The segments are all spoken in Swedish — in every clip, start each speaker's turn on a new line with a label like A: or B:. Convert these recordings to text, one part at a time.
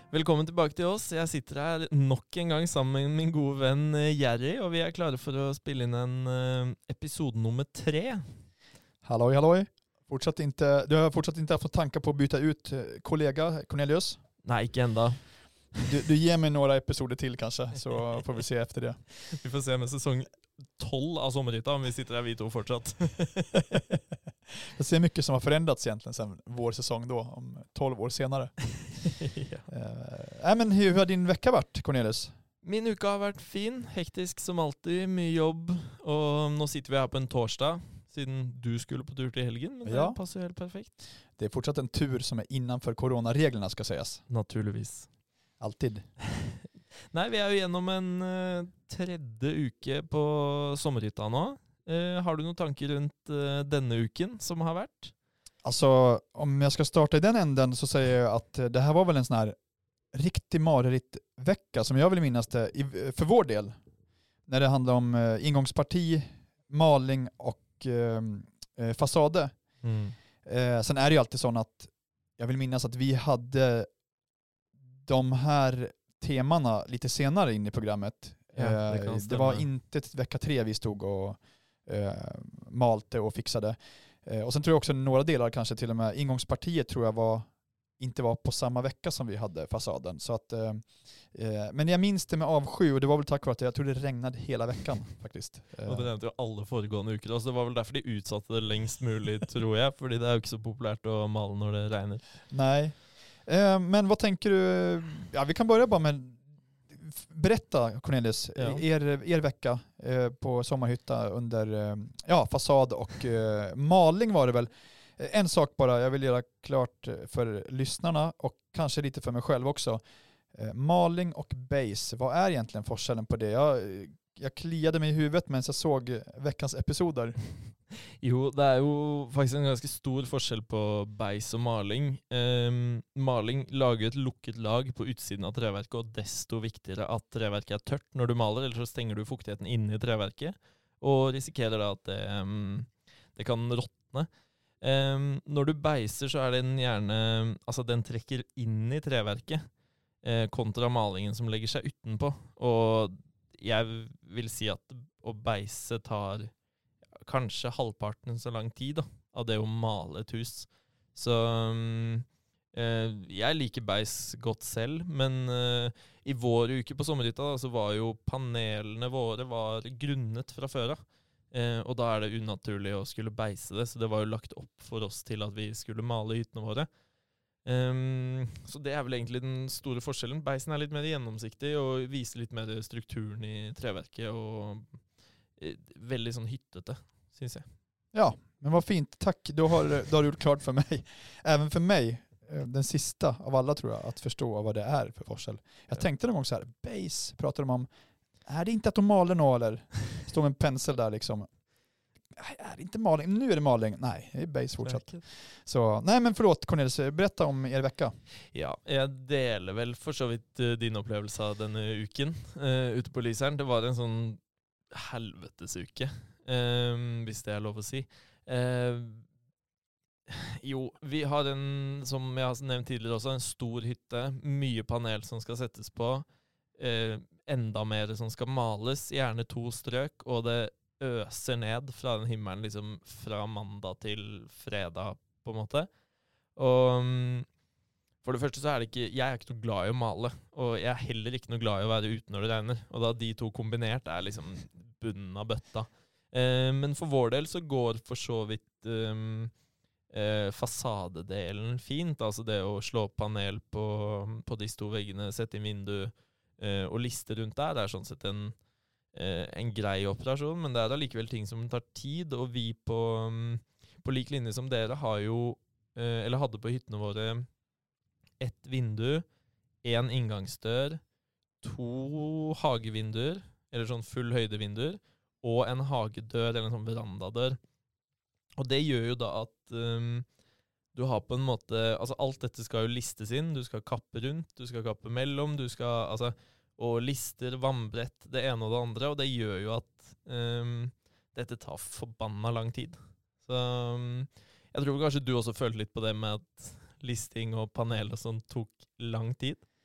A: Velkommen tilbake til oss. Jeg sitter her nok en gang sammen med min gode venn Jerry, og vi er klare for å spille inn en episode nummer 3.
B: Halloj, halloj. Du har fortsatt inte fått tankar på å byta ut kollega Cornelius?
A: Nei, ikke enda.
B: Du ger mig några episoder till kanske, så får vi se efter det.
A: Vi får se med sesong 12 av Sommerhytta om vi sitter her vi to fortsatt.
B: Jag ser mycket som har förändrats egentligen sen vår säsong då, om 12 år senare.
A: Ja.
B: Men hur har din vecka varit, Cornelius?
A: Min uke har vært fin, hektisk som alltid, mye jobb, og nå sitter vi her på en torsdag, siden du skulle på tur til helgen, men det passer helt perfekt.
B: Det är fortsatt en tur som är innanför coronareglerna ska sägas.
A: Naturligvis.
B: Alltid.
A: Nei, vi er jo gjennom en tredje uke på Sommerhytta nå. Har du noen tanker rundt denne uken som har vært?
B: Alltså, om jag ska starta i den änden så säger jag att det här var väl en sån här riktig mareritt vecka som jag vill minnas det för vår del. När det handlar om ingångsparti, maling och fasade. Sen är det ju alltid så att jag vill minnas att vi hade de här temana lite senare in i programmet.
A: Ja,
B: det var inte vecka 3 vi stod och malte och fixade. Och sen tror jag också några delar, kanske till och med ingångspartiet tror jag inte var på samma vecka som vi hade fasaden. Så att, men jag minns det med avsky, och det var väl tack vare att jag tror det regnade hela veckan faktiskt.
A: Og det nevnte jo alle foregående uker, så det var vel derfor de utsatte det lengst mulig, tror jeg, fordi det er jo ikke så populært å male når det regner.
B: Nej. Men vad tänker du? Ja, vi kan börja bara med berätta, Cornelius, er vecka på Sommarhytta under fasad och maling var det väl. En sak bara, jag vill göra klart för lyssnarna och kanske lite för mig själv också. Maling och base, vad är egentligen forskellen på det? Jag kliade mig i huvudet mens jag såg veckans episoder.
A: Jo, det er jo faktisk en ganske stor forskjell på beis og maling. Maling lager et lukket lag på utsiden av treverket, og desto viktigere at treverket er tørt når du maler, ellers så stenger du fuktigheten inne i treverket, og risikerer da at det kan råtne. Når du beiser så er den gjerne, altså den trekker inn i treverket, kontra malingen som legger seg utenpå, og jeg vil si at å beise tar kanskje halvparten så lang tid da, av det å male et hus. Så jeg liker beis godt selv, men i vår uke på Sommerhytta så var jo panelene våre var grunnet fra før av. Og da er det unaturlig å skulle beise det, så det var jo lagt opp for oss til at vi skulle male hyttene våre. Så det er vel egentlig den store forskjellen. Beisen er litt mer gjennomsiktig og viser litt mer strukturen i treverket, og veldig sånn hyttete, synes jeg.
B: Ja, men vad fint. Tack. Då har du gjort klart för mig. Även för mig, den sista av alla tror jag, att förstå vad det är för forskel. Jag tänkte någon gång så här, base pratar de om. Är det inte att de maler nå, eller står med en pensel där liksom? Är det inte maling? Nu är det maling. Nej, det är base fortsatt. Så, nej men förlåt Cornelius, berätta om er vecka.
A: Ja, jeg deler vel for så vidt din opplevelse av denne uken ute på Lyseren. Det var en sånn helvetesuke, hvis det er lov å si. Jo, vi har som jeg har nevnt tidligere også, en stor hytte, mye panel som skal settes på, enda mer som skal males, gjerne 2 strøk, og det øser ned fra den himmelen liksom fra mandag til fredag på en måte. Og for det første så er det ikke, jeg er ikke noe glad i å male, og jeg er heller ikke noe glad i å være ute når det regner, og da de to kombinert er liksom bunnen av bøtta. Men for vår del så går for så vidt fasadedelen fint, altså det å slå opp panel på de 2 veggene, sette inn vindu og liste rundt der, det er sånn sett en grei operasjon, men det er da likevel ting som tar tid, og vi på lik linje som dere har jo, eller hadde på hyttene våre, 1 vindu, 1 inngangsdør, 2 hagevinduer, eller sånn full høydevinduer, og en hagedør, eller en sånn verandadør. Og det gjør jo da at du har på en måte, altså alt dette skal jo listes inn, du skal kappe rundt, du skal kappe mellom, du skal, altså og lister, vannbrett, det ene og det andre, og det gjør jo at dette tar forbanna lang tid. Så jeg tror kanskje du også følte litt på det med at listing og panel og sånt tok lang tid.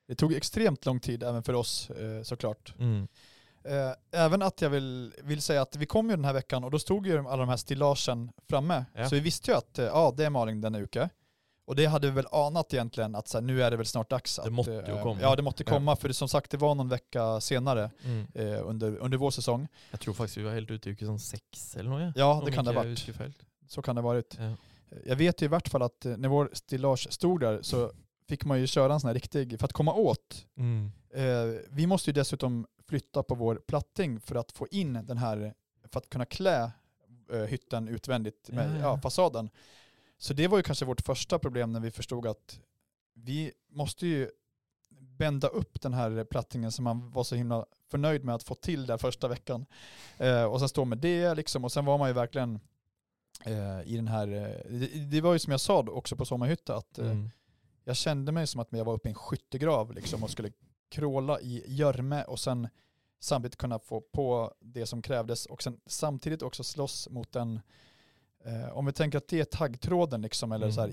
B: Det tog extremt lång tid även för oss såklart. Även att jag vill säga att vi kom ju den här veckan och då stod ju alla de här stillagen framme. Ja. Så vi visste ju att det är Malin denna uke. Och det hade vi väl anat egentligen att så här, nu är det väl snart dags.
A: Det måste ju komma.
B: Ja, det måste komma. För det, som sagt, det var någon vecka senare under vår säsong.
A: Jag tror faktiskt vi var helt ute i uke som 6 eller något.
B: Ja, det kan det ha varit. Så kan det ha varit. Ja. Jag vet ju i vart fall att när vår stillage stod där så fick man ju köra en sån här riktig, för att komma åt. Vi måste ju dessutom flytta på vår platting för att få in den här, för att kunna klä hytten utvändigt med fasaden. Så det var ju kanske vårt första problem när vi förstod att vi måste ju bända upp den här plattingen som man var så himla förnöjd med att få till där första veckan. Och sen stå med det liksom, och sen var man ju verkligen i den här, det var ju som jag sa också på Sommarhytta att jag kände mig som att jag var uppe i en skyttegrav liksom, och skulle kråla i görme och sen samtidigt kunna få på det som krävdes och sen samtidigt också slåss mot den, om vi tänker att det är taggtråden liksom, eller så här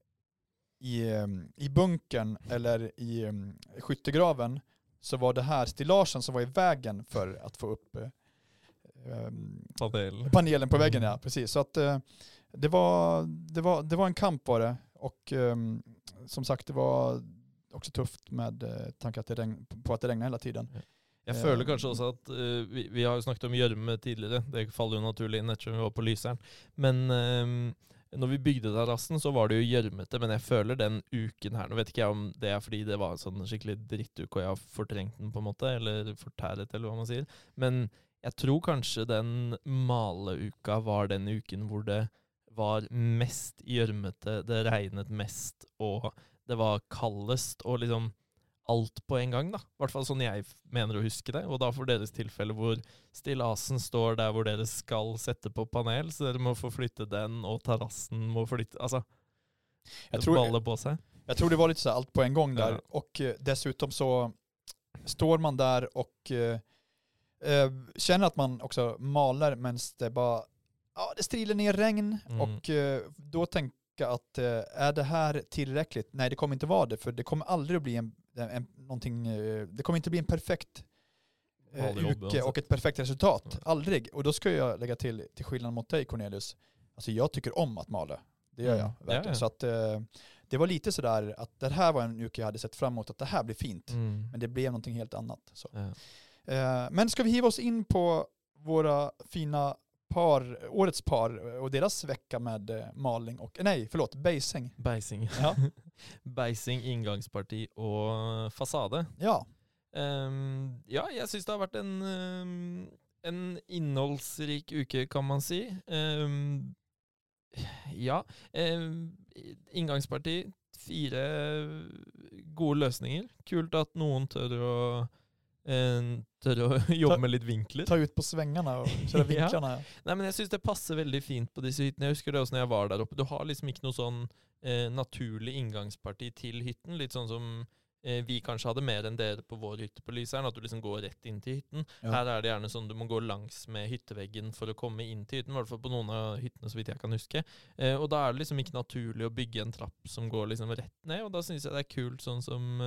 B: i bunkern eller i skyttegraven, så var det här stillagen som var i vägen för att få upp panelen på väggen. Ja, precis. Så att det var en kamp var det, och som sagt det var också tufft med tanke att på att det regnade hela tiden.
A: Jag føler kanskje også at vi har jo snakket om gjørme tidligere, det faller jo naturlig inn ettersom vi var på Lyseren, men når vi bygde terrassen så var det jo gjørmete, men jeg føler den uken her, nå vet ikke jeg om det er fordi det var en sånn skikkelig drittuke og jeg har fortrengt den på en måte, eller fortæret eller hva man sier, men jeg tror kanskje den maleuka var den uken hvor det var mest gjørmete, det regnet mest, og det var kaldest, og liksom alt på en gang da. I hvert fall sånn jeg mener å huske det. Og da for deres tilfelle hvor stillasen står der hvor dere skal sette på panel, så dere må få flytte den, og terrassen må flytte, altså, det baller på sig.
B: Jag tror det var lite så allt på en gång där. Ja. Och dessutom så står man där och känner att man också maler, men det bara, det striler ner regn och då tänker jag att är det här tillräckligt? Nej, det kommer inte vara det, för det kommer aldrig att bli någonting, det kommer inte bli en perfekt uke och ett perfekt resultat. Aldrig. Och då ska jag lägga till skillnad mot dig, Cornelius. Alltså jag tycker om att mala. Det gör jag verkligen. Ja. Så att det var lite sådär att det här var en uke jag hade sett fram emot, att det här blir fint. Men det blev någonting helt annat. Så. Ja. Men ska vi hiva oss in på våra fina årets par och deras vecka med maling och basing.
A: Basing. Ja. Basing, ingangsparti och fasade.
B: Ja.
A: Ja, jag syns det har varit en innehållsrik uke, kan man si. Ja, inngangsparti, 4 gode løsninger. Kult at noen tør å jobbe med litt vinkler.
B: Ta ut på svängarna och köra vinklarna. Ja.
A: Nej, men jag syns det passer väldigt fint på disse hyttene. Jag husker det också när jag var där uppe. Du har liksom ikke noe sånn naturlig inngangsparti til hytten. Litt sånn som vi kanskje hadde mer enn dere på vår hytte på Lyseren, at du liksom går rett inn til hytten. Ja. Her er det gjerne sånn du må gå langs med hytteveggen for å komme inn til hytten, i hvert fall på noen av hyttene så vidt jeg kan huske. Og da er det liksom ikke naturlig å bygge en trapp som går liksom rett ned, og da synes jeg det er kult sånn som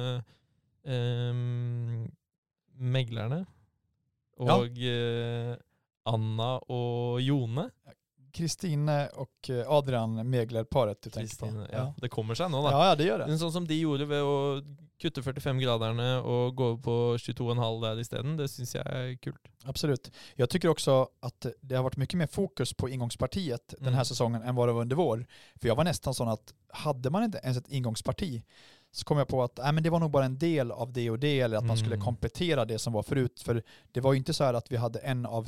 A: Meglerne och Anna och Jone.
B: Kristine och Adrian meglerparet du tänker på.
A: Ja, det kommer sig nå da.
B: Ja, det gör det.
A: En sånn som de gjorde ved å kutte 45-graderne och gå på 22,5 där istället, det syns jag är kult.
B: Absolut. Jag tycker också att det har varit mycket mer fokus på ingångspartiet den här säsongen än vad det var under vår. För jag var nästan sån att hade man inte ens ett ingångsparti så kom jag på att men det var nog bara en del av det och det, eller att man skulle komplettera det som var förut. För det var ju inte så här att vi hade en av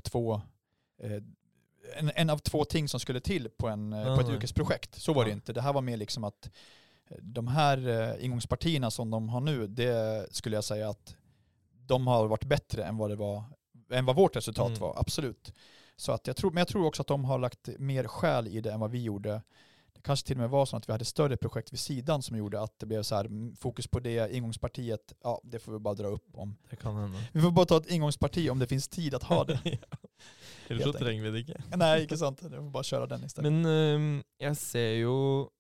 B: två ting som skulle till på ett yrkesprojekt. Så var det inte. Det här var mer liksom att de här ingångspartierna som de har nu, det skulle jag säga att de har varit bättre än vad vårt resultat var. Absolut. Så att men jag tror också att de har lagt mer själ i det än vad vi gjorde. Kanske till och med var så att vi hade större projekt vid sidan som gjorde att det blev så här fokus på det ingångspartiet. Ja, det får vi bara dra upp om.
A: Det kan hända.
B: Vi får bara ta ett ingångsparti om det finns tid att ha det.
A: Ellers så trenger vi det ikke.
B: Nei, ikke sant. Du får bare kjøre den i stedet.
A: Men jeg ser jo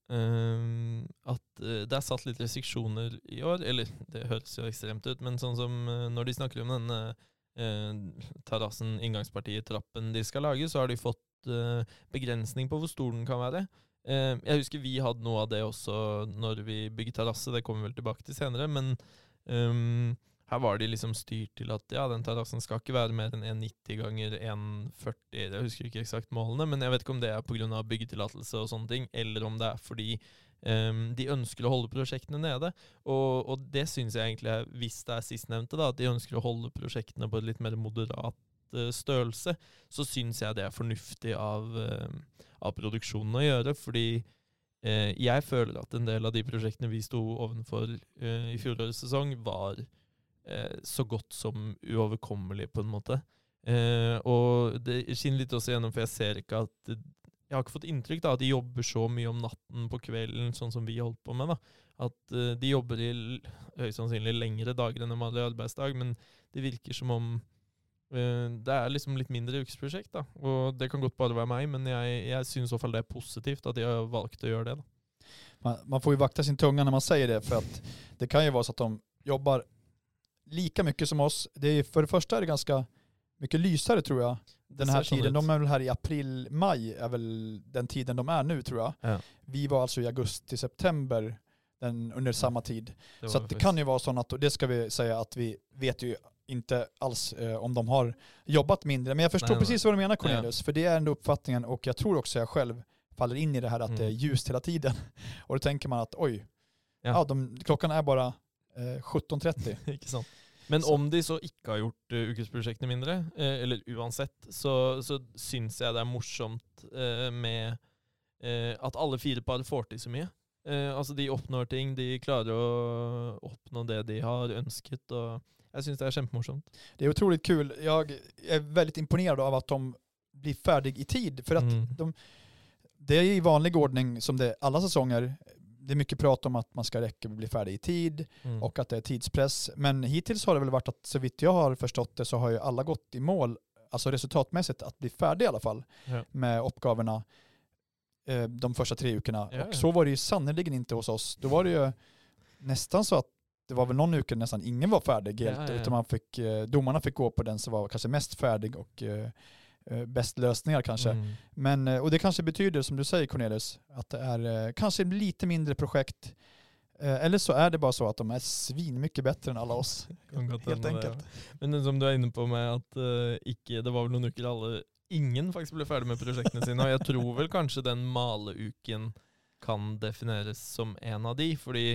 A: at det er satt litt restriksjoner i år, eller det høres jo ekstremt ut, men sånn som når de snakker om denne terrassen, inngangspartiet, trappen de skal lage, så har de fått begrensning på hvor stor den kan være. Jeg husker vi hadde noe av det også når vi bygget terrasse, det kommer vi vel tilbake til senere, men her var de liksom styrt til at ja, den terrassen skal ikke være mer enn 1,90 ganger 1,40, jeg husker ikke eksakt målene, men jeg vet ikke om det er på grunn av byggetillatelse og sånne ting, eller om det er fordi de ønsker å holde prosjektene nede, og det synes jeg egentlig er, hvis det er sistnevnte da, at de ønsker å holde prosjektene på et litt mer moderat størrelse, så synes jeg det er fornuftig av produksjonen å gjøre, fordi jeg føler at en del av de prosjektene vi stod ovenfor i fjorårets sesong var så godt som uoverkommelig på en måte. Og det skinner litt også gjennom, for jeg ser ikke at jeg har ikke fått inntrykk da, at de jobber så mye om natten på kvelden, sånn som vi holdt på med da. At de jobber i høyst sannsynlig lengre dager enn en vanlig arbeidsdag, men det virker som om det er liksom litt mindre ukesprosjekt da, og det kan godt bare være meg, men jeg synes i så fall det er positivt at de har valgt å gjøre det da.
B: Man får ju vakta sin tunga när man säger det, för att det kan ju vara så att de jobbar lika mycket som oss. Det är, för det första är det ganska mycket lysare tror jag. Den här tiden, de är väl här i april, maj är väl den tiden de är nu tror jag.
A: Ja.
B: Vi var alltså i augusti, september under samma tid. Så att det kan ju vara så att, och det ska vi säga att vi vet ju inte alls om de har jobbat mindre. Men jag förstår precis vad du menar Cornelius, för det är ändå uppfattningen, och jag tror också jag själv faller in i det här att det är ljust hela tiden. Och då tänker man att oj, klockan är bara 17:30.
A: Ikke sant. Men om de så ikke har gjort ukesprosjektene mindre, eller uansett, så synes jeg det er morsomt med at alle 4 par får til så mye. Altså de oppnår ting, de klarer å oppnå det de har ønsket, og jeg synes det er kjempemorsomt.
B: Det är otroligt kul. Jag är väldigt imponerad av att de blir färdig i tid, för att det är i vanlig ordning som det är alla säsonger. Det är mycket prat om att man ska räcka och bli färdig i tid och att det är tidspress. Men hittills har det väl varit att, så vitt jag har förstått det, så har ju alla gått i mål, alltså resultatmässigt, att bli färdig i alla fall med uppgavorna de första 3 veckorna.
A: Ja.
B: Och så var det ju sannolikt inte hos oss. Då var det ju nästan så att det var väl någon vecka nästan ingen var färdig helt, utan domarna fick gå på den som var kanske mest färdig och bäst lösningar kanske. Men, och det kanske betyder, som du säger Cornelius, att det är kanske lite mindre projekt, eller så är det bara så att de är svin mycket bättre än alla oss. Helt enkelt.
A: Det. Men som du är inne på med att det var väl någon uker ingen faktiskt blev färdig med projektene sine, och jag tror väl kanske den maleuken kan definieres som en av de, fordi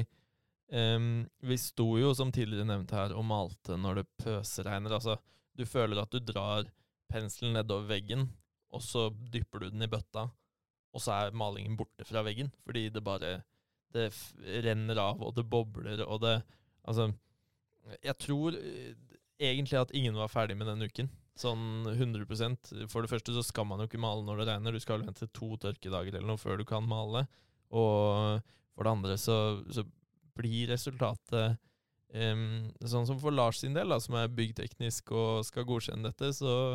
A: vi stod jo som tidligere nevnt her og malte når det pøsregner, altså du føler at du drar penselen nedover veggen, og så dypper du den i bøtta, og så er malingen borte fra veggen, fordi det bare det renner av, og det bobler, og det, altså, jeg tror egentlig at ingen var ferdig med den uken, sånn 100%. For det første så skal man jo ikke male når det regner, du skal vente 2 tørkedager eller noe før du kan male, og for det andre så blir resultatet sånn som for Lars sin del, da, som er byggteknisk og skal godkjenne dette,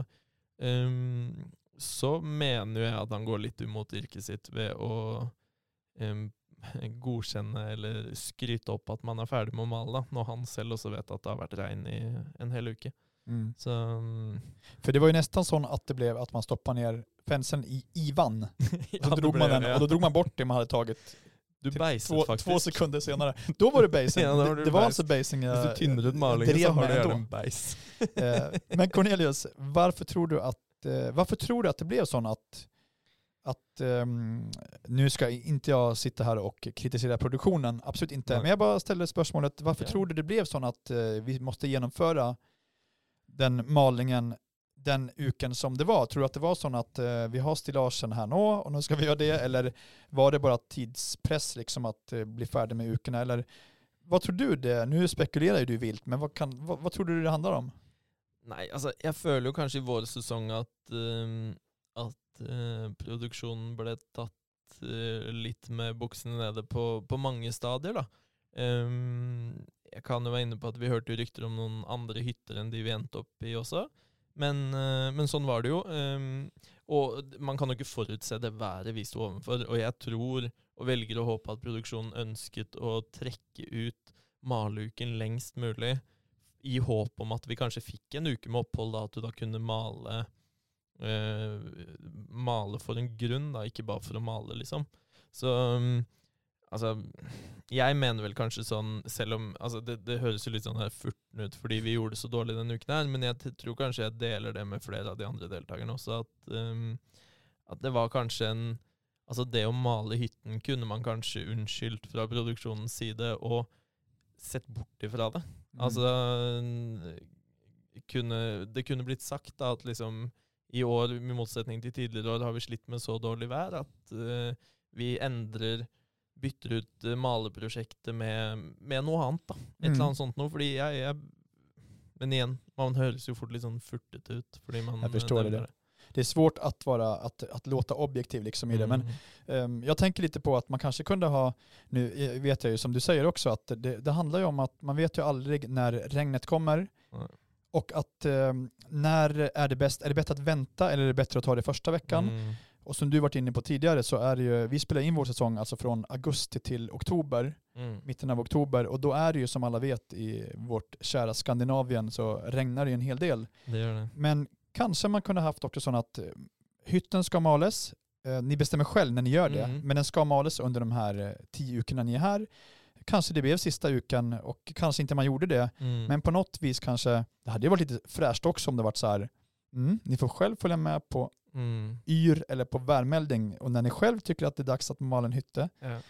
A: så mener jeg at han går litt imot yrket sitt ved å godkjenne eller skryte opp at man er ferdig med å male, da, når han selv også vet at det har vært regn i en hel uke. Så,
B: för det var ju nästan sån att det blev att man stoppade ner penseln i vann. Och så drog man den, och då drog man bort det man hade tagit.
A: Du beiset faktisk.
B: 2 sekunder senare. Då var det basing. Det var alltså basing.
A: Hvis du tynner ut malingen så har du gjort en beis.
B: Men Cornelius, varför tror du att det blev sån att nu ska inte jag sitta här och kritisera produktionen, absolut inte. Men jag bara ställer spörsmålet, varför tror du det blev sån att vi måste genomföra den malingen den uken som det var? Tror du att det var sån att vi har stillagen här nu och nu ska vi göra det, eller var det bara tidspress liksom att bli färdig med ukerna, eller vad tror du det? Nu spekulerar ju du vilt, men vad tror du det handlar om?
A: Nej, alltså jag føler jo kanskje i vår säsong att produksjonen ble tatt litt med buksene nede på mange stadier da. Jeg kan jo være inne på at vi hørte rykter om noen andre hytter enn de vi endte opp i også. Men sånn var det jo. Og man kan jo ikke forutse det været vi sto overfor. Og jeg tror, og velger å håpe, at produksjonen ønsket å trekke ut maleuken lengst mulig, i håp om at vi kanskje fikk en uke med opphold, da, at du da kunne male for en grunn, da, ikke bare for å male, liksom. Så altså, jeg mener vel kanskje sånn, selv om altså det høres jo litt sånn her furten ut, fordi vi gjorde det så dårlig denne uken her, men jeg tror kanskje jeg deler det med flere av de andre deltakerne også, at det var kanskje altså det å male hytten kunne man kanskje unnskyldt fra produksjonens side, og sett bort ifra det. Altså, det kunne blitt sagt da, at liksom i år, i motsetning til tidligere år, har vi slitt med så dårlig vær, at vi bytter ut maleprosjektet med noe annet da. Et eller annet sånt noe, fordi men igen, man høres jo fort litt sånn furtet ut, fordi man...
B: Jag förstår det. Det är svårt att låta objektiv liksom i det, men jag tänker lite på att man kanske kunde ha, nu vet jag ju som du säger också, att det handlar ju om att man vet ju aldrig när regnet kommer, och att när är det bättre att vänta eller är det bättre att ta det första veckan? Och som du varit inne på tidigare så är det ju, vi spelar in vår säsong alltså från augusti till oktober, mitten av oktober, och då är det ju som alla vet i vårt kära Skandinavien så regnar det ju en hel del.
A: Det gör det.
B: Men kanske man kunde haft också sån att hytten ska males, ni bestämmer själv när ni gör det, men den ska males under de här 10 ukorna ni är här. Kanske det blev sista ukan och kanske inte man gjorde det, men på något vis kanske, det hade ju varit lite fräscht också om det varit så här, ni får själv följa med på yr eller på värmelding, och när ni själv tycker att det är dags att mala en hytte,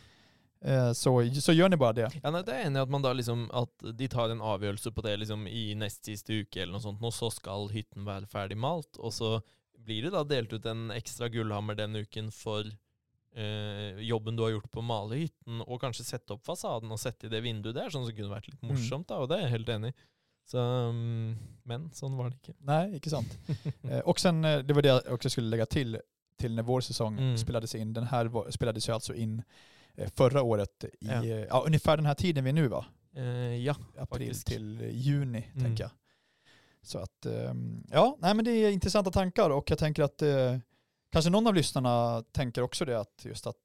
B: så gör ni bara det.
A: Ja, nei, det er enig at man da liksom, at de tar en avgjørelse på det liksom i nest siste uke eller noe sånt, og så skal hytten være ferdig malt, og så blir det da delt ut en ekstra gullhammer den uken for jobben du har gjort på å male hytten, og kanskje sette opp fasaden og sette i det vinduet der, sånn som kunne vært litt morsomt da, og det er jeg helt enig i. Så, men sånn var det ikke.
B: Nej, inte sant. Och sen, det var det jag också skulle lägga till när vår säsong spelades in. Den här spelades ju alltså in förra året i ungefär den här tiden vi är nu, va?
A: Ja,
B: april
A: faktiskt.
B: Till juni, tänker jag. Så att, nej, men det är intressanta tankar, och jag tänker att kanske någon av lyssnarna tänker också det, att just att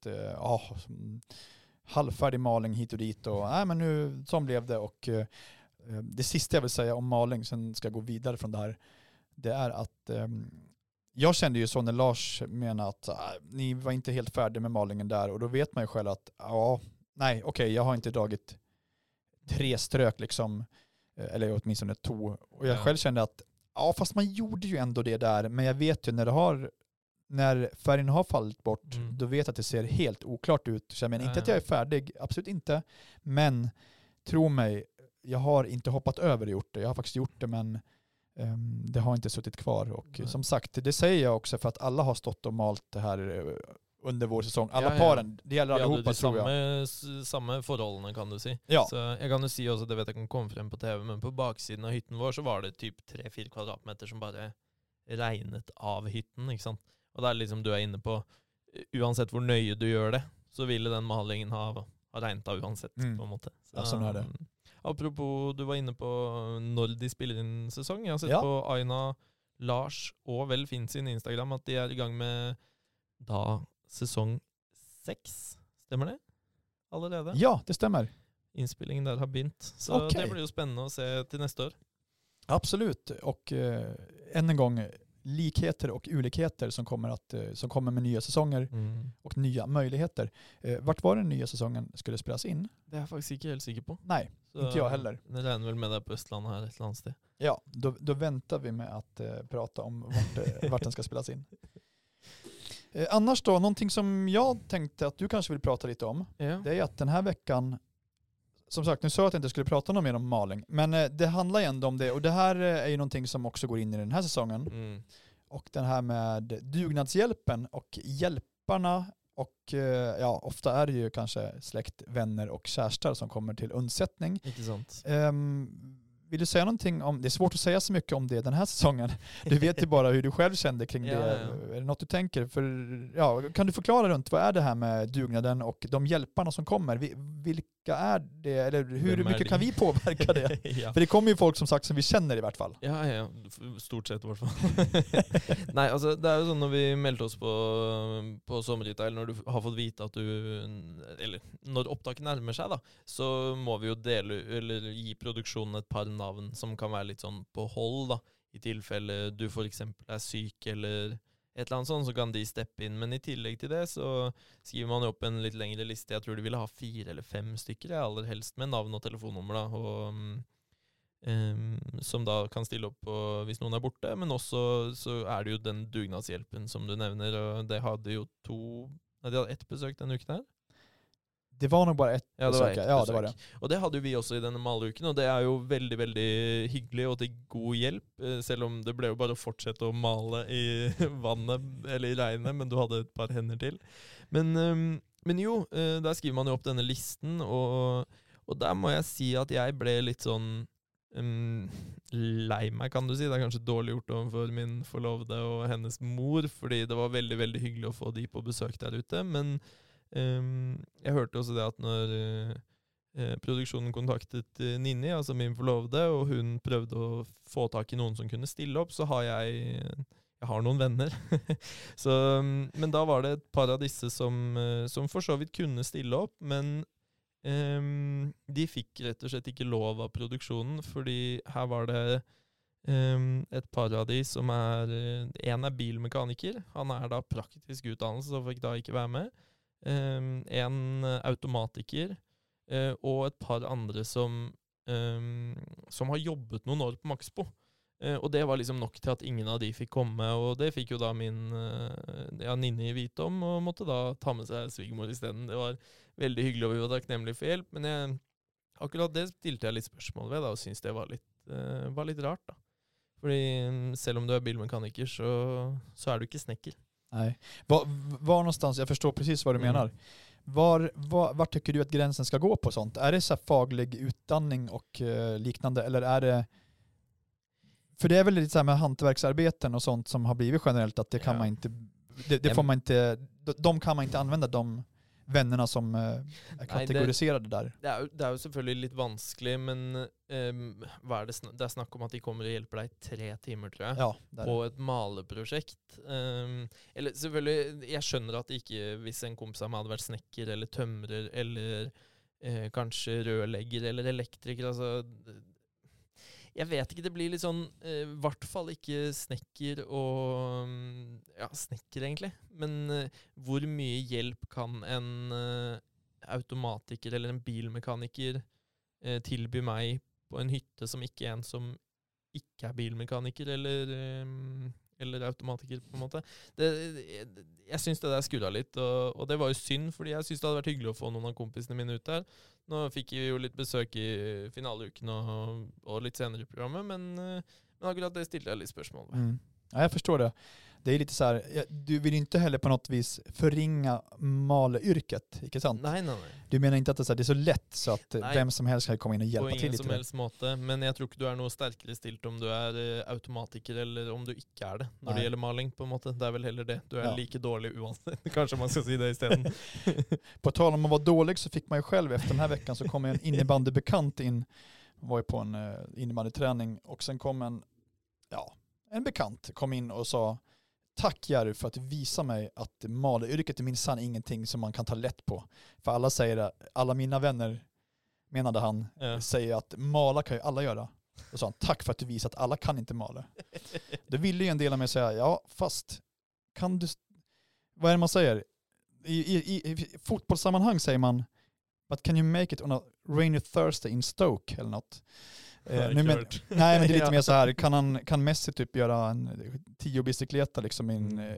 B: halvfärdig maling hit och dit, och nej, men nu som blev det, och det sista jag vill säga om maling, sen ska jag gå vidare från det här, det är att jag kände ju så när Lars menade att ni var inte helt färdiga med malingen där, och då vet man ju själv att jag har inte dragit 3 strök liksom, eller åtminstone 2, och jag själv kände att fast man gjorde ju ändå det där, men jag vet ju när färgen har fallit bort, då vet jag att det ser helt oklart ut. Så jag menar inte att jag är färdig, absolut inte, men tro mig, jag har inte hoppat över och gjort det. Jag har faktiskt gjort det, men det har inte suttit kvar. Och som sagt, det säger jag också för att alla har stått och malt det här under vår säsong. Alla paren, det gäller allihopa, tror jag.
A: Samme forholdene, kan du si.
B: Ja.
A: Så jeg kan jo si også, det vet jeg kan komme frem på TV, men på baksiden av hytten vår så var det typ 3-4 kvadratmeter som bare regnet av hytten, ikke sant? Og det er liksom du er inne på, uansett hvor nøye du gjør det, så ville den malingen ha regnet av uansett, på en måte. Så,
B: ja, sånn er det.
A: Apropos, du var inne på når de spiller inn sesong. Jeg har sett på Aina, Lars og vel Finn sin Instagram at de er i gang med da sesong 6. Stemmer det? Allerede?
B: Ja, det stämmer.
A: Innspillingen der har begynt. Så det blir jo spennende å se til neste år.
B: Absolut. Och än en gång, likheter och olikheter som kommer med nya säsonger och nya möjligheter. Vart var den nya säsongen skulle spelas in?
A: Det är jag faktiskt inte helt säker på.
B: Nej, så inte jag heller.
A: Det räknar väl med det på Östland här ett eller annat sted.
B: Ja, då väntar vi med att prata om vart den ska spelas in. Annars då, någonting som jag tänkte att du kanske vill prata lite om, det är att den här veckan, som sagt, nu sa jag att jag inte skulle prata något mer om maling, men det handlar ju ändå om det, och det här är ju någonting som också går in i den här säsongen. Och den här med dugnadshjälpen och hjälparna, och ofta är det ju kanske släkt, vänner och kärstar som kommer till undsättning.
A: Inte sant.
B: vill du säga någonting om, det är svårt att säga så mycket om det den här säsongen. Du vet ju bara hur du själv kände kring det. Är det något du tänker? Kan du förklara runt, vad är det här med dugnaden och de hjälparna som kommer? Vilka är det? Eller hur mycket kan vi påverka det?
A: Ja.
B: För det kommer ju folk som sagt som vi känner i vart fall.
A: Ja, stort sett i hvert fall. Nei, altså det er jo sånn når vi meldte oss på sommerhytta, eller når du har fått vite at eller når opptaket nærmer seg da, så må vi jo eller gi produksjonen et par navn som kan være litt sånn på hold da, i tilfelle du for eksempel er syk eller et eller annet sånt, så kan de steppe inn. Men i tillegg til det så skriver man jo opp en litt lengre liste. Jeg tror de ville ha 4 eller 5 stykker, aller helst med navn og telefonnummer da, og som da kan stille opp på, hvis noen er borte, men også så er det jo den dugnadshjelpen som du nevner, og det hadde jo de hadde 1 besøk denne uken her.
B: Det var nog bara ett besök. Ja, det var det.
A: Og det hadde jo vi også i denne maleuken, og det er jo veldig, veldig hyggelig og til god hjelp, selv om det ble jo bare å fortsette å male i vannet, eller i regnet, men du hadde et par hender til. Men jo, der skriver man jo opp denne listen, og der må jeg si at jeg ble litt sånn lei meg, kan du si. Det er kanskje dårlig gjort overfor min forlovede og hennes mor, fordi det var veldig, veldig hyggelig å få de på besøk der ute, men jeg hørte også det at når produksjonen kontaktet Ninni, altså min forlovede, og hun prøvde å få tak i noen som kunne stille opp, så har jeg har noen venner. Så, men da var det et par av disse som for så vidt kunne stille opp, men de fikk rett og slett ikke lov av produksjonen, fordi her var det et par av de som en bilmekaniker, han da praktisk utdannelse, så fikk da ikke være med. En automatiker og et par andre som har jobbet noen år på Maxbo. Og det var liksom nok til at ingen av de fikk komme, og det fikk jo da min Ninni vite om, og måtte da ta med seg svigermor i stedet. Det var veldig hyggelig, og vi var takknemlige for hjelp, men akkurat det stilte jeg litt spørsmål ved, da, og synes det var litt rart da. Fordi selv om du bilmekaniker, så du ikke snekker.
B: Nej. Var någonstans, jag förstår precis vad du menar. Var tycker du att gränsen ska gå på sånt? Är det så här faglig utdanning och liknande, eller är det, för det är väl lite så här med hantverksarbeten och sånt som har blivit generellt att det kan man inte, det får man inte, de kan man inte använda, de vännerna som kategoriserade der.
A: Det er jo selvfølgelig litt vanskelig, men det er snakk om at de kommer og hjelper deg 3 timer, tror jeg, på et maleprosjekt. Eller selvfølgelig, jeg skjønner at ikke, hvis en kompis av meg hadde vært snekker eller tømrer, eller kanskje rørlegger eller elektriker, altså jeg vet ikke, det blir litt sånn, hvert fall ikke snekker og, snekker egentlig, men hvor mye hjelp kan en automatiker eller en bilmekaniker tilby meg på en hytte som ikke en som ikke bilmekaniker eller automatiker på en måte. Jeg synes det der skurret litt, og det var jo synd, fordi jeg synes det hadde vært hyggelig å få noen av kompisene mine ut der. Nå fikk vi jo litt besøk i finaleuken og litt senere i programmet, men akkurat det stilte jeg litt spørsmål med.
B: Ja, jag förstår det. Det är lite så här, du vill inte heller på något vis förringa malyrket, inte sant?
A: Nej.
B: Du menar inte att det är så lätt så att vem som helst kan komma in och hjälpa till lite?
A: På ingen som helst måte, men jag tror inte du noe sterkere stilt om du automatiker eller om du ikke det, når det gjelder maling på en måte. Det väl heller det. Du like dårlig uansett. Kanske man ska säga det istället.
B: På tal om att vara dålig så fick man ju själv efter den här veckan så kom en innebandybekant in, var ju på en innebandyträning och sen kom en bekant kom in och sa: tack Jerry för att du visar mig att malyrket är minsann ingenting som man kan ta lätt på. För alla säger det, alla mina vänner, menade han, säger att mala kan ju alla göra. Och sa han, tack för att du visar att alla kan inte mala. Då ville ju en del av mig säga, ja fast kan du, vad är det man säger? I fotbollssammanhang säger man, but can you make it on a rainy Thursday in Stoke eller något? Nej, men det är lite mer så här, kan Messi typ göra en 10 bicykleta liksom i en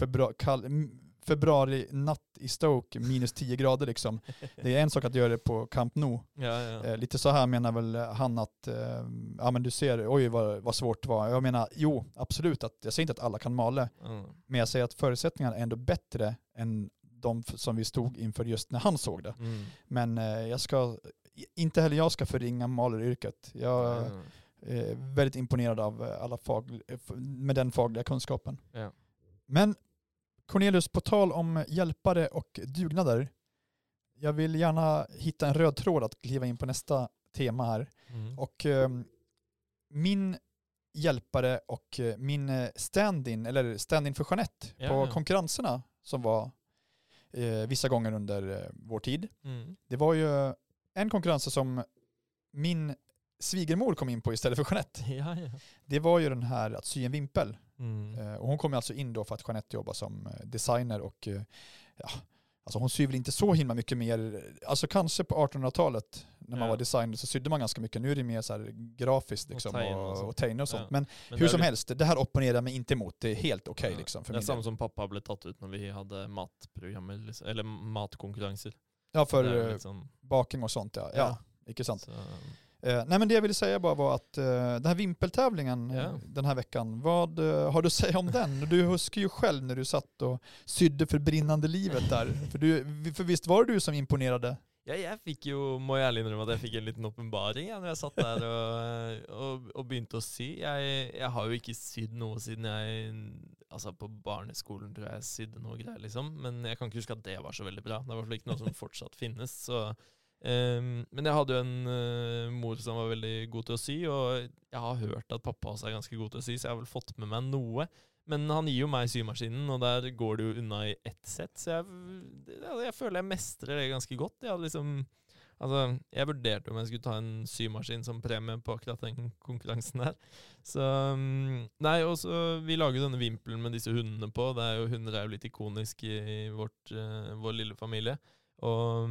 B: februari natt i Stoke minus 10 grader liksom. Det är en sak att göra det på Camp Nou. Lite så här menar väl han att men du ser, oj vad svårt det var. Jag menar, jo absolut, att jag säger inte att alla kan mala, men jag säger att förutsättningarna är ändå bättre än de som vi stod inför just när han såg det. Men jag ska inte heller jag ska förringa maleryrket. Jag är väldigt imponerad av med den fagliga kunskapen.
A: Ja.
B: Men Cornelius, på tal om hjälpare och dugnader. Jag vill gärna hitta en röd tråd att kliva in på nästa tema här. Och min hjälpare och min stand-in för Jeanette på konkurrenserna som var vissa gånger under vår tid. Det var ju en konkurrens som min svigermor kom in på istället för Jeanette.
A: Ja.
B: Det var ju den här att sy en vimpel. Och hon kom alltså in då för att Jeanette jobbar som designer och alltså hon syr väl inte så himla mycket mer. Alltså kanske på 1800-talet när man var designer så sydde man ganska mycket. Nu är det mer så här grafiskt liksom, och tegna och sånt. Ja. Men hur som helst, det här opponerar mig inte emot. Det är helt okej. Liksom, för
A: det är samma som pappa blev tagit ut när vi hade matprogram eller matkonkurrenser.
B: Ja, för liksom baking och sånt. Ja. Inte sant.
A: Så.
B: Nej, men det jag ville säga bara var att den här vimpeltävlingen den här veckan, vad har du att säga om den? Du huskar ju själv när du satt och sydde för brinnande livet där. För visst var det du som imponerade?
A: Ja, jag fick ju, må jag erinra om att jag fick en liten uppenbaring när jag satt där och begynte att sy. Jag har ju inte sydd något sedan alltså på barneskolen tror jag sydde något grejer liksom, men jag kan inte huska att det var så väldigt bra. Det var inte något som fortsatt finnes, så men jag hade ju en mor som var väldigt god till att sy, och jag har hört att pappa också är ganska god till att sy, så jag har väl fått med mig något. Men han ger ju mig symaskinen, och där går det ju undan i ett sätt, så jag føler jag mästrar det ganska gott. Jag liksom, alltså, jag vurderade om jag skulle ta en symaskin som premie på akkurat den konkurrensen här. Så nej, och så vi lager denne vimpelen med disse hundene på. Det är ju hundar är ju lite ikonisk i vår lilla familj. Och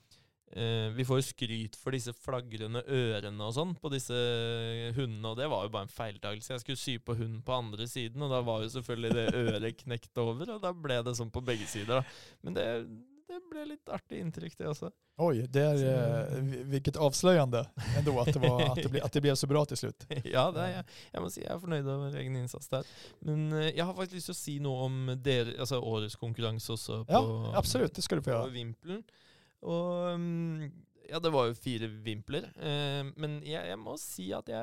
A: vi får ju skryt för disse flagrande öronen och sånt på disse hundene, och det var ju bara en feiltagelse. Jag skulle sy på hund på andra sidan, och då var ju selvfølgelig det öret knäckt över, och då blev det som på bägge sidor. Men det blev lite artigt intryck det också.
B: Oj, det är vilket avslöjande ändå att det blev så bra till slut.
A: Ja, det är jag måste säga, jag är förnöjd med egen insats där. Men jag har faktiskt lust att säga något om alltså årets konkurrens också på,
B: ja, absolut, det ska du få göra.
A: På vimpelen. Och ja, det var ju 4 vimpler. Men jag måste säga att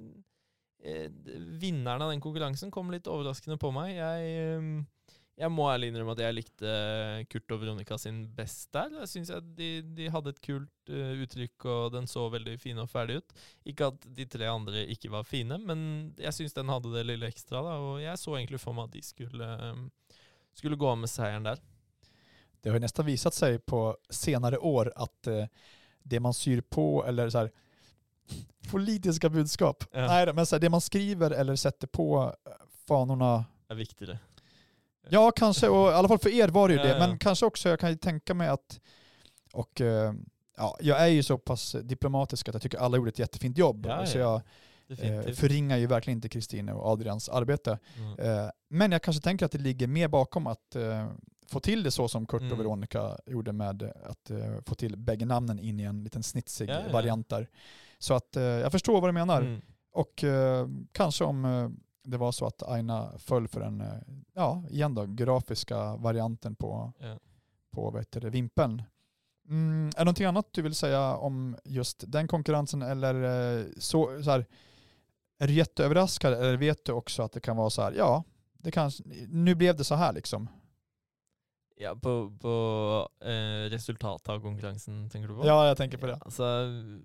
A: vinnaren av den konkurrensen kom lite överraskande på mig. Jag må ärligt innrømme att jag likte Kurt och Veronica sin bäst där. Jag syns att de hade ett kul uttryck, och den så väldigt fin och färdig ut. Inte att de 3 andra inte var fina, men jag syns den hade det lilla extra då, och jag så egentligen för mig att de skulle gå med sejren där.
B: Det har nästan visat sig på senare år att det man syr på, eller så här politiska budskap. Nej, men så här, det man skriver eller sätter på fanorna
A: är viktigare.
B: Ja, kanske, och i alla fall för er var det ju det, men kanske också jag kan ju tänka mig att, och jag är ju så pass diplomatisk att jag tycker alla gjorde ett jättefint jobb, så jag förringar ju verkligen inte Kristina och Adrians arbete. Men jag kanske tänker att det ligger mer bakom att få till det så som Kurt och Veronica gjorde, med att få till bägge namnen in i en liten snitsig variant där. Så att jag förstår vad du menar. Och kanske om det var så att Aina föll för den grafiska varianten på vimpeln. Är det någonting annat du vill säga om just den konkurrensen, eller så här, är du jätteöverraskad, eller vet du också att det kan vara så här, nu blev det så här liksom?
A: Ja, på resultatet av konkurrensen tänker du på?
B: Ja, jag tänker på det.
A: Alltså,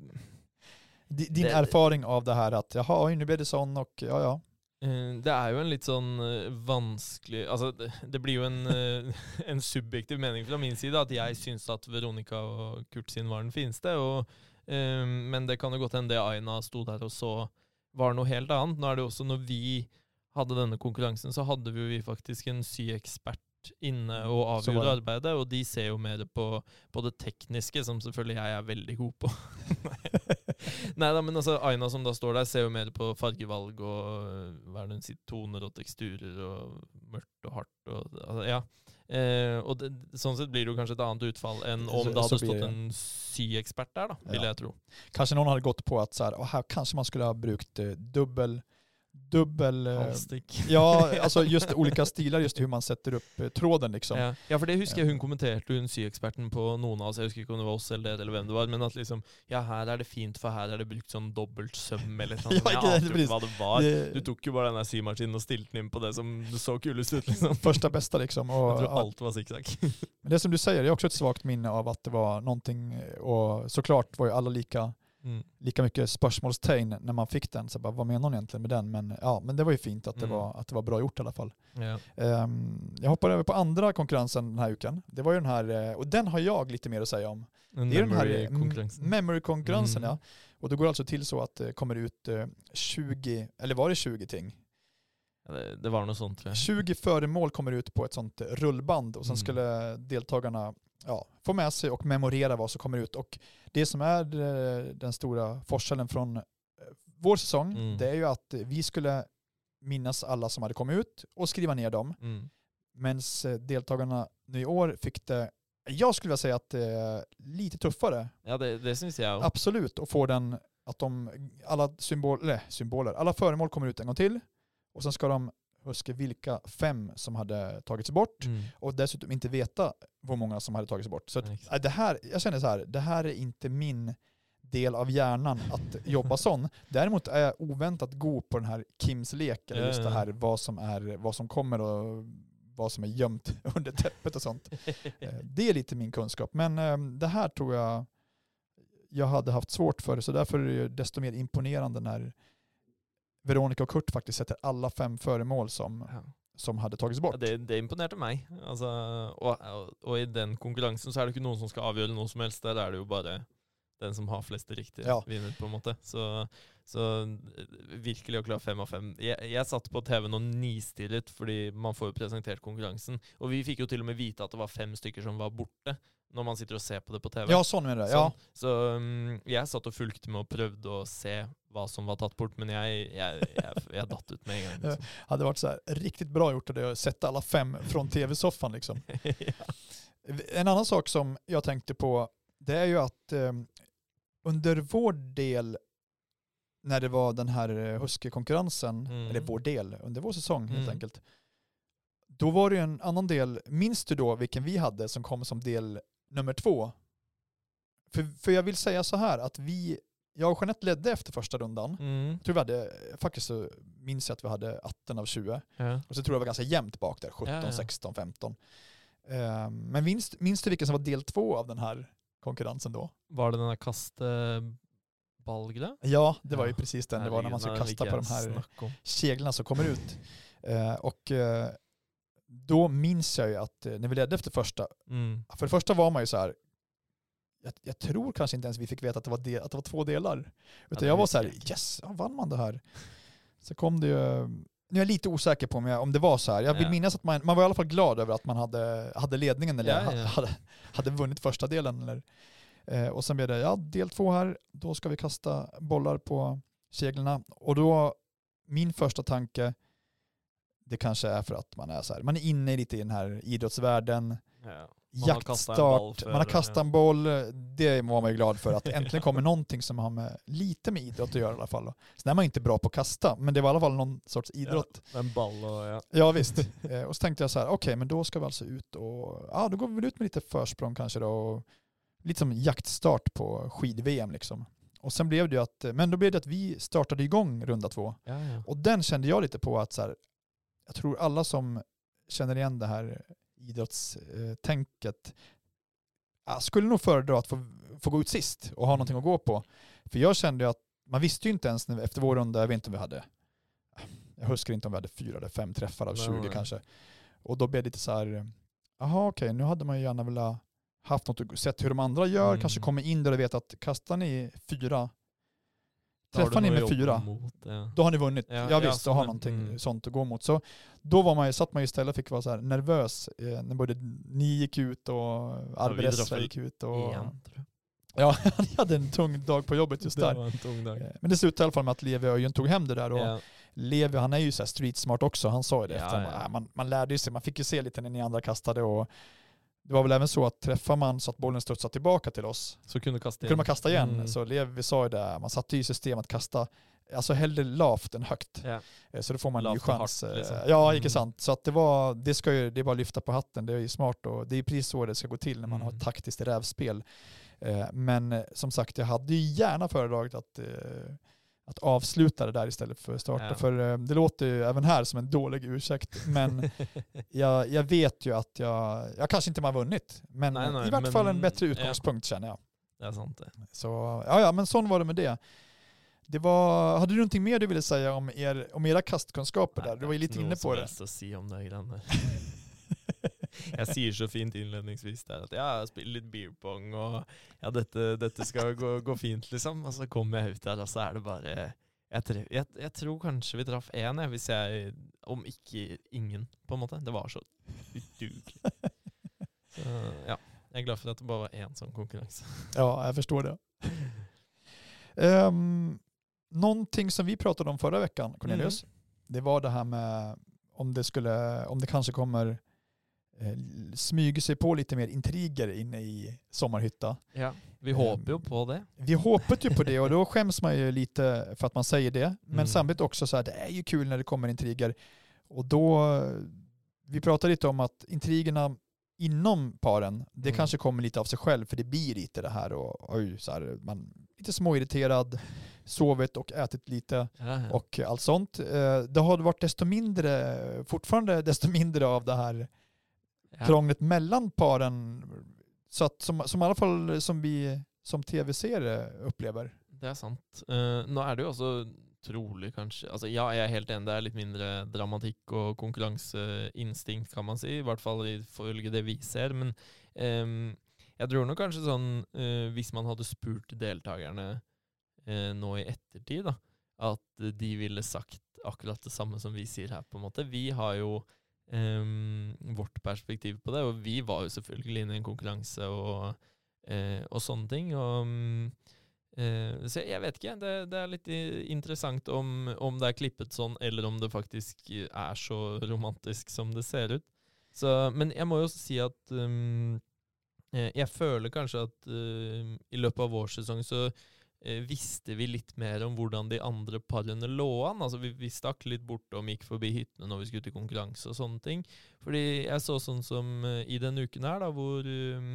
B: din erfaring av det här att nu blev det sån, och
A: det är ju en lite sån vansklig, alltså det blir ju en subjektiv mening från min sida att jag syns att Veronica och Kurt sin var den finste, och men det kan ju gott hända Aina stod där och så var något helt annat. Nu är det också, när vi hade denna konkurrensen så hade vi faktiskt en syexpert inne och avgjorde arbeidet, och de ser ju mer på det tekniska, som selvfølgelig jag är väldigt god på. Nej, men alltså Aina som då står där ser ju mer på fargevalg och vad den sitt toner och texturer och mörkt och hårt och alltså, och sånt sätt blir det kanske ett annat utfall än om det hade stått en syexpert där då, vill jag tro.
B: Kanske någon hade gått på att så här kanske man skulle ha brukt dubbel...
A: Halvstick.
B: Ja, alltså just olika stilar, just hur man sätter upp tråden liksom.
A: Ja, for det husker jeg hun kommenterte, hun syeksperten på noen av oss, jeg husker ikke om det var oss eller det, eller hvem det var, men at liksom, ja, her er det fint, for her er det brukt sånn dobbelt søm, eller noe sånt.
B: Ja,
A: Jeg aner
B: precis.
A: ikke hva det var. Du tok jo bare den der symaskinen og stilte den inn på det som så kulest ut, liksom.
B: Första bästa liksom. Och,
A: Jag tror allt var zigzag.
B: Men det som du säger, det är också ett svagt minne av att det var någonting, och såklart var ju alla lika mycket spörsmålstegn när man fick den. Så bara, vad menar hon egentligen med den? Men, ja, men det var ju fint att det var bra gjort i alla fall.
A: Ja.
B: Jag hoppar över på andra konkurrensen den här veckan. Det var ju den här, och den har jag lite mer att säga om. Det är den här memory-konkurrensen. Ja. Och det går alltså till så att det kommer ut 20, eller var det 20 ting?
A: Ja, det var något sånt, tror jag.
B: 20 föremål kommer ut på ett sånt rullband, och sen skulle deltagarna få med sig och memorera vad som kommer ut. Och det som är den stora forskellen från vår säsong, det är ju att vi skulle minnas alla som hade kommit ut och skriva ner dem. Men deltagarna nu i år fick det, jag skulle vilja säga att det är lite tuffare.
A: Ja, det syns jag.
B: Absolut, och få den att alla symboler, alla föremål kommer ut en gång till, och sen ska de huska vilka 5 som hade tagits bort, och dessutom inte veta hur många som hade tagits bort. Så att, det här, jag känner så här, det här är inte min del av hjärnan att jobba sån. Däremot är jag oväntat god på den här Kims lek, eller just det här vad som kommer och vad som är gömt under täppet och sånt. Det är lite min kunskap, men det här tror jag hade haft svårt för, så därför är det desto mer imponerande när Veronica och Kurt faktiskt sätter alla 5 föremål som hade tagits bort.
A: Ja, det imponerte meg. Altså, og i den konkurransen så er det ikke noen som skal avgjøre noe som helst. Der er det jo bare den som har flest riktige vinner, på en måte. Så virkelig å klare 5 av 5. Jeg satt på TV-en og nistirret, fordi man får jo presentert konkurransen. Og vi fikk jo til og med vite at det var 5 stykker som var borte, når man sitter og ser på det på TV.
B: Ja, sånn er det. Ja.
A: Så jeg satt og fulgte med og prøvde å se vad som var tatt bort, men jag datt ut med en gång. Liksom.
B: Hade varit så här riktigt bra gjort att sätta alla 5 från TV-soffan liksom.
A: Ja.
B: En annan sak som jag tänkte på, det är ju att under vår del, när det var den här Husky-konkurrensen, eller vår del, under vår säsong helt enkelt, då var det en annan del. Minns du då vilken vi hade som kom som del nummer 2? För jag vill säga så här, att jag och Jeanette ledde efter första rundan. Jag tror vi hade, faktiskt så minns jag att vi hade 18 av 20. Ja. Och så tror jag det var ganska jämnt bak där, 17, 16, 15. Men minns du vilken som var del 2 av den här konkurrensen då?
A: Var det den här kastballgrejen?
B: Ja, det var ju precis den. Det var när man ska kasta på de här seglarna som kommer ut. Och då minns jag ju att när vi ledde efter första, för det första var man ju så här, jag tror kanske inte ens vi fick veta att det var 2 delar. Utan jag var så här, yes, vann man det här? Så kom det ju, nu är jag lite osäker på om det var så här. Jag vill minnas att man var i alla fall glad över att man hade ledningen, eller hade vunnit första delen. Eller, och sen blev det, del 2 här, då ska vi kasta bollar på seglarna. Och då, min första tanke, det kanske är för att man är så här, man är inne lite i den här idrottsvärlden. Ja. Jaktstart, man har kastat en boll, det var man ju glad för, att äntligen kommer någonting som har lite med idrott att göra i alla fall. Sen är man inte bra på att kasta, men det var i alla fall någon sorts idrott.
A: Ja, en boll och
B: ja visst. Och så tänkte jag så här, okej, men då ska vi alltså ut och då går vi väl ut med lite försprång kanske då, och lite som jaktstart på skid-VM liksom. Och sen blev det ju att vi startade igång runda 2. Ja. Och den kände jag lite på att så här, jag tror alla som känner igen det här idrottstänket skulle nog föredra att få gå ut sist och ha någonting att gå på. För jag kände att man visste ju inte ens efter vår runda, jag vet inte om vi hade, jag huskar inte om vi hade 4 eller 5 träffar av 20 kanske. Och då blev det lite så här, okej, nu hade man ju gärna velat haft något att sett hur de andra gör, kanske kommer in där och vet att kastar ni 4, träffar ni med 4, då har ni vunnit. Ja visst, då har någonting sånt att gå mot. Så då satt man ju istället och fick vara så här nervös när både ni gick ut och Alvarez gick ut. Och, ja, han hade en tung dag på jobbet just där.
A: Det var en tung dag.
B: Men det slutade i alla fall med att Levi Öjen tog hem det där. Och Levi, han är ju så här street smart också. Han sa ju det. Man lärde ju sig, man fick ju se lite när ni andra kastade. Och det var väl även så att träffar man så att bollen studsar tillbaka till oss
A: Så kunde
B: man kasta igen. Så vi sa ju det, man satte i system att kasta alltså hellre lavt än högt. Så då får man ju chans.
A: Liksom.
B: Ja, inte sant. Så att det är bara att lyfta på hatten. Det är ju smart och det är precis så det ska gå till när man har ett taktiskt rävspel. Men som sagt, jag hade ju gärna föredragit att avsluta det där istället för att starta.
A: Ja.
B: För det låter ju även här som en dålig ursäkt. Men jag vet ju att jag kanske inte har vunnit. Men i vart fall en bättre utgångspunkt känner jag.
A: Det är sant det.
B: Så, men sån var det med det. Hade du någonting mer du ville säga om era kastkunskaper där? Du var ju lite inne på det.
A: Att se om det grann. Jag säger så fint inledningsvis där att jag spelar lite beerpong och detta ska gå fint liksom. Och så kommer jag ut där och så är det bara jag tror kanske vi träff en hvis jag om ingen på en måte. Det var så udugligt. Så ja, jag är glad för att det bara var en sån konkurrens.
B: Ja, jag förstår det. Någonting som vi pratade om förra veckan, Cornelius, det var det här med om det kanske kommer smyger sig på lite mer intriger inne i Sommarhytta.
A: Ja, vi hoppas ju på det.
B: Vi hoppas ju på det och då skäms man ju lite för att man säger det. Men samtidigt också så här, det är ju kul när det kommer intriger. Och då, vi pratar lite om att intrigerna inom paren, det kanske kommer lite av sig själv för det blir lite det här och så här, man lite småirriterad, sovit och ätit lite och allt sånt. Det har varit fortfarande desto mindre av det här krånglet mellan paren så att som i alla fall som vi som tv-serie upplever.
A: Det är sant. Nu är det ju också troligt kanske. Alltså jag är helt enig, det är lite mindre dramatik och konkurrensinstinkt kan man säga, i vart fall ifølge det vi ser, men jag tror nog kanske sån hvis man hade spurt deltagarna nå i ettertid då, att de ville sagt akkurat det samme som vi säger här på en måte. Vi har ju vårt perspektiv på det, och vi var ju selvfølgelig inne i en konkurrense och sånne ting, och så jag vet inte, det är lite intressant om det är klippet sån eller om det faktiskt är så romantiskt som det ser ut. Så, men jag må ju också säga att jag føler kanske att i løpet av vårsäsong så visste vi lite mer om hvordan de andre parene lå an. Altså vi stakk litt bort og gikk forbi hyttene når vi skulle til konkurranse og sånne ting. Fordi jeg så sånn som i den uken her da, hvor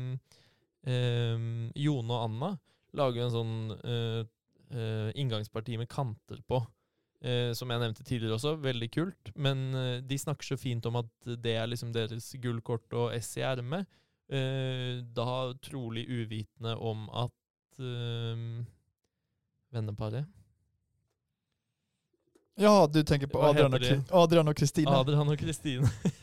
A: Jone og Anna lager en sånn inngangsparti med kanter på. Som jeg nevnte tidligere også, veldig kult. Men de snakker så fint om at det er liksom deres gullkort og S i ermet. Da trolig uvitende om at venneparet.
B: Ja, du tänker på Adrian och Kristina.
A: Adrian och Kristina.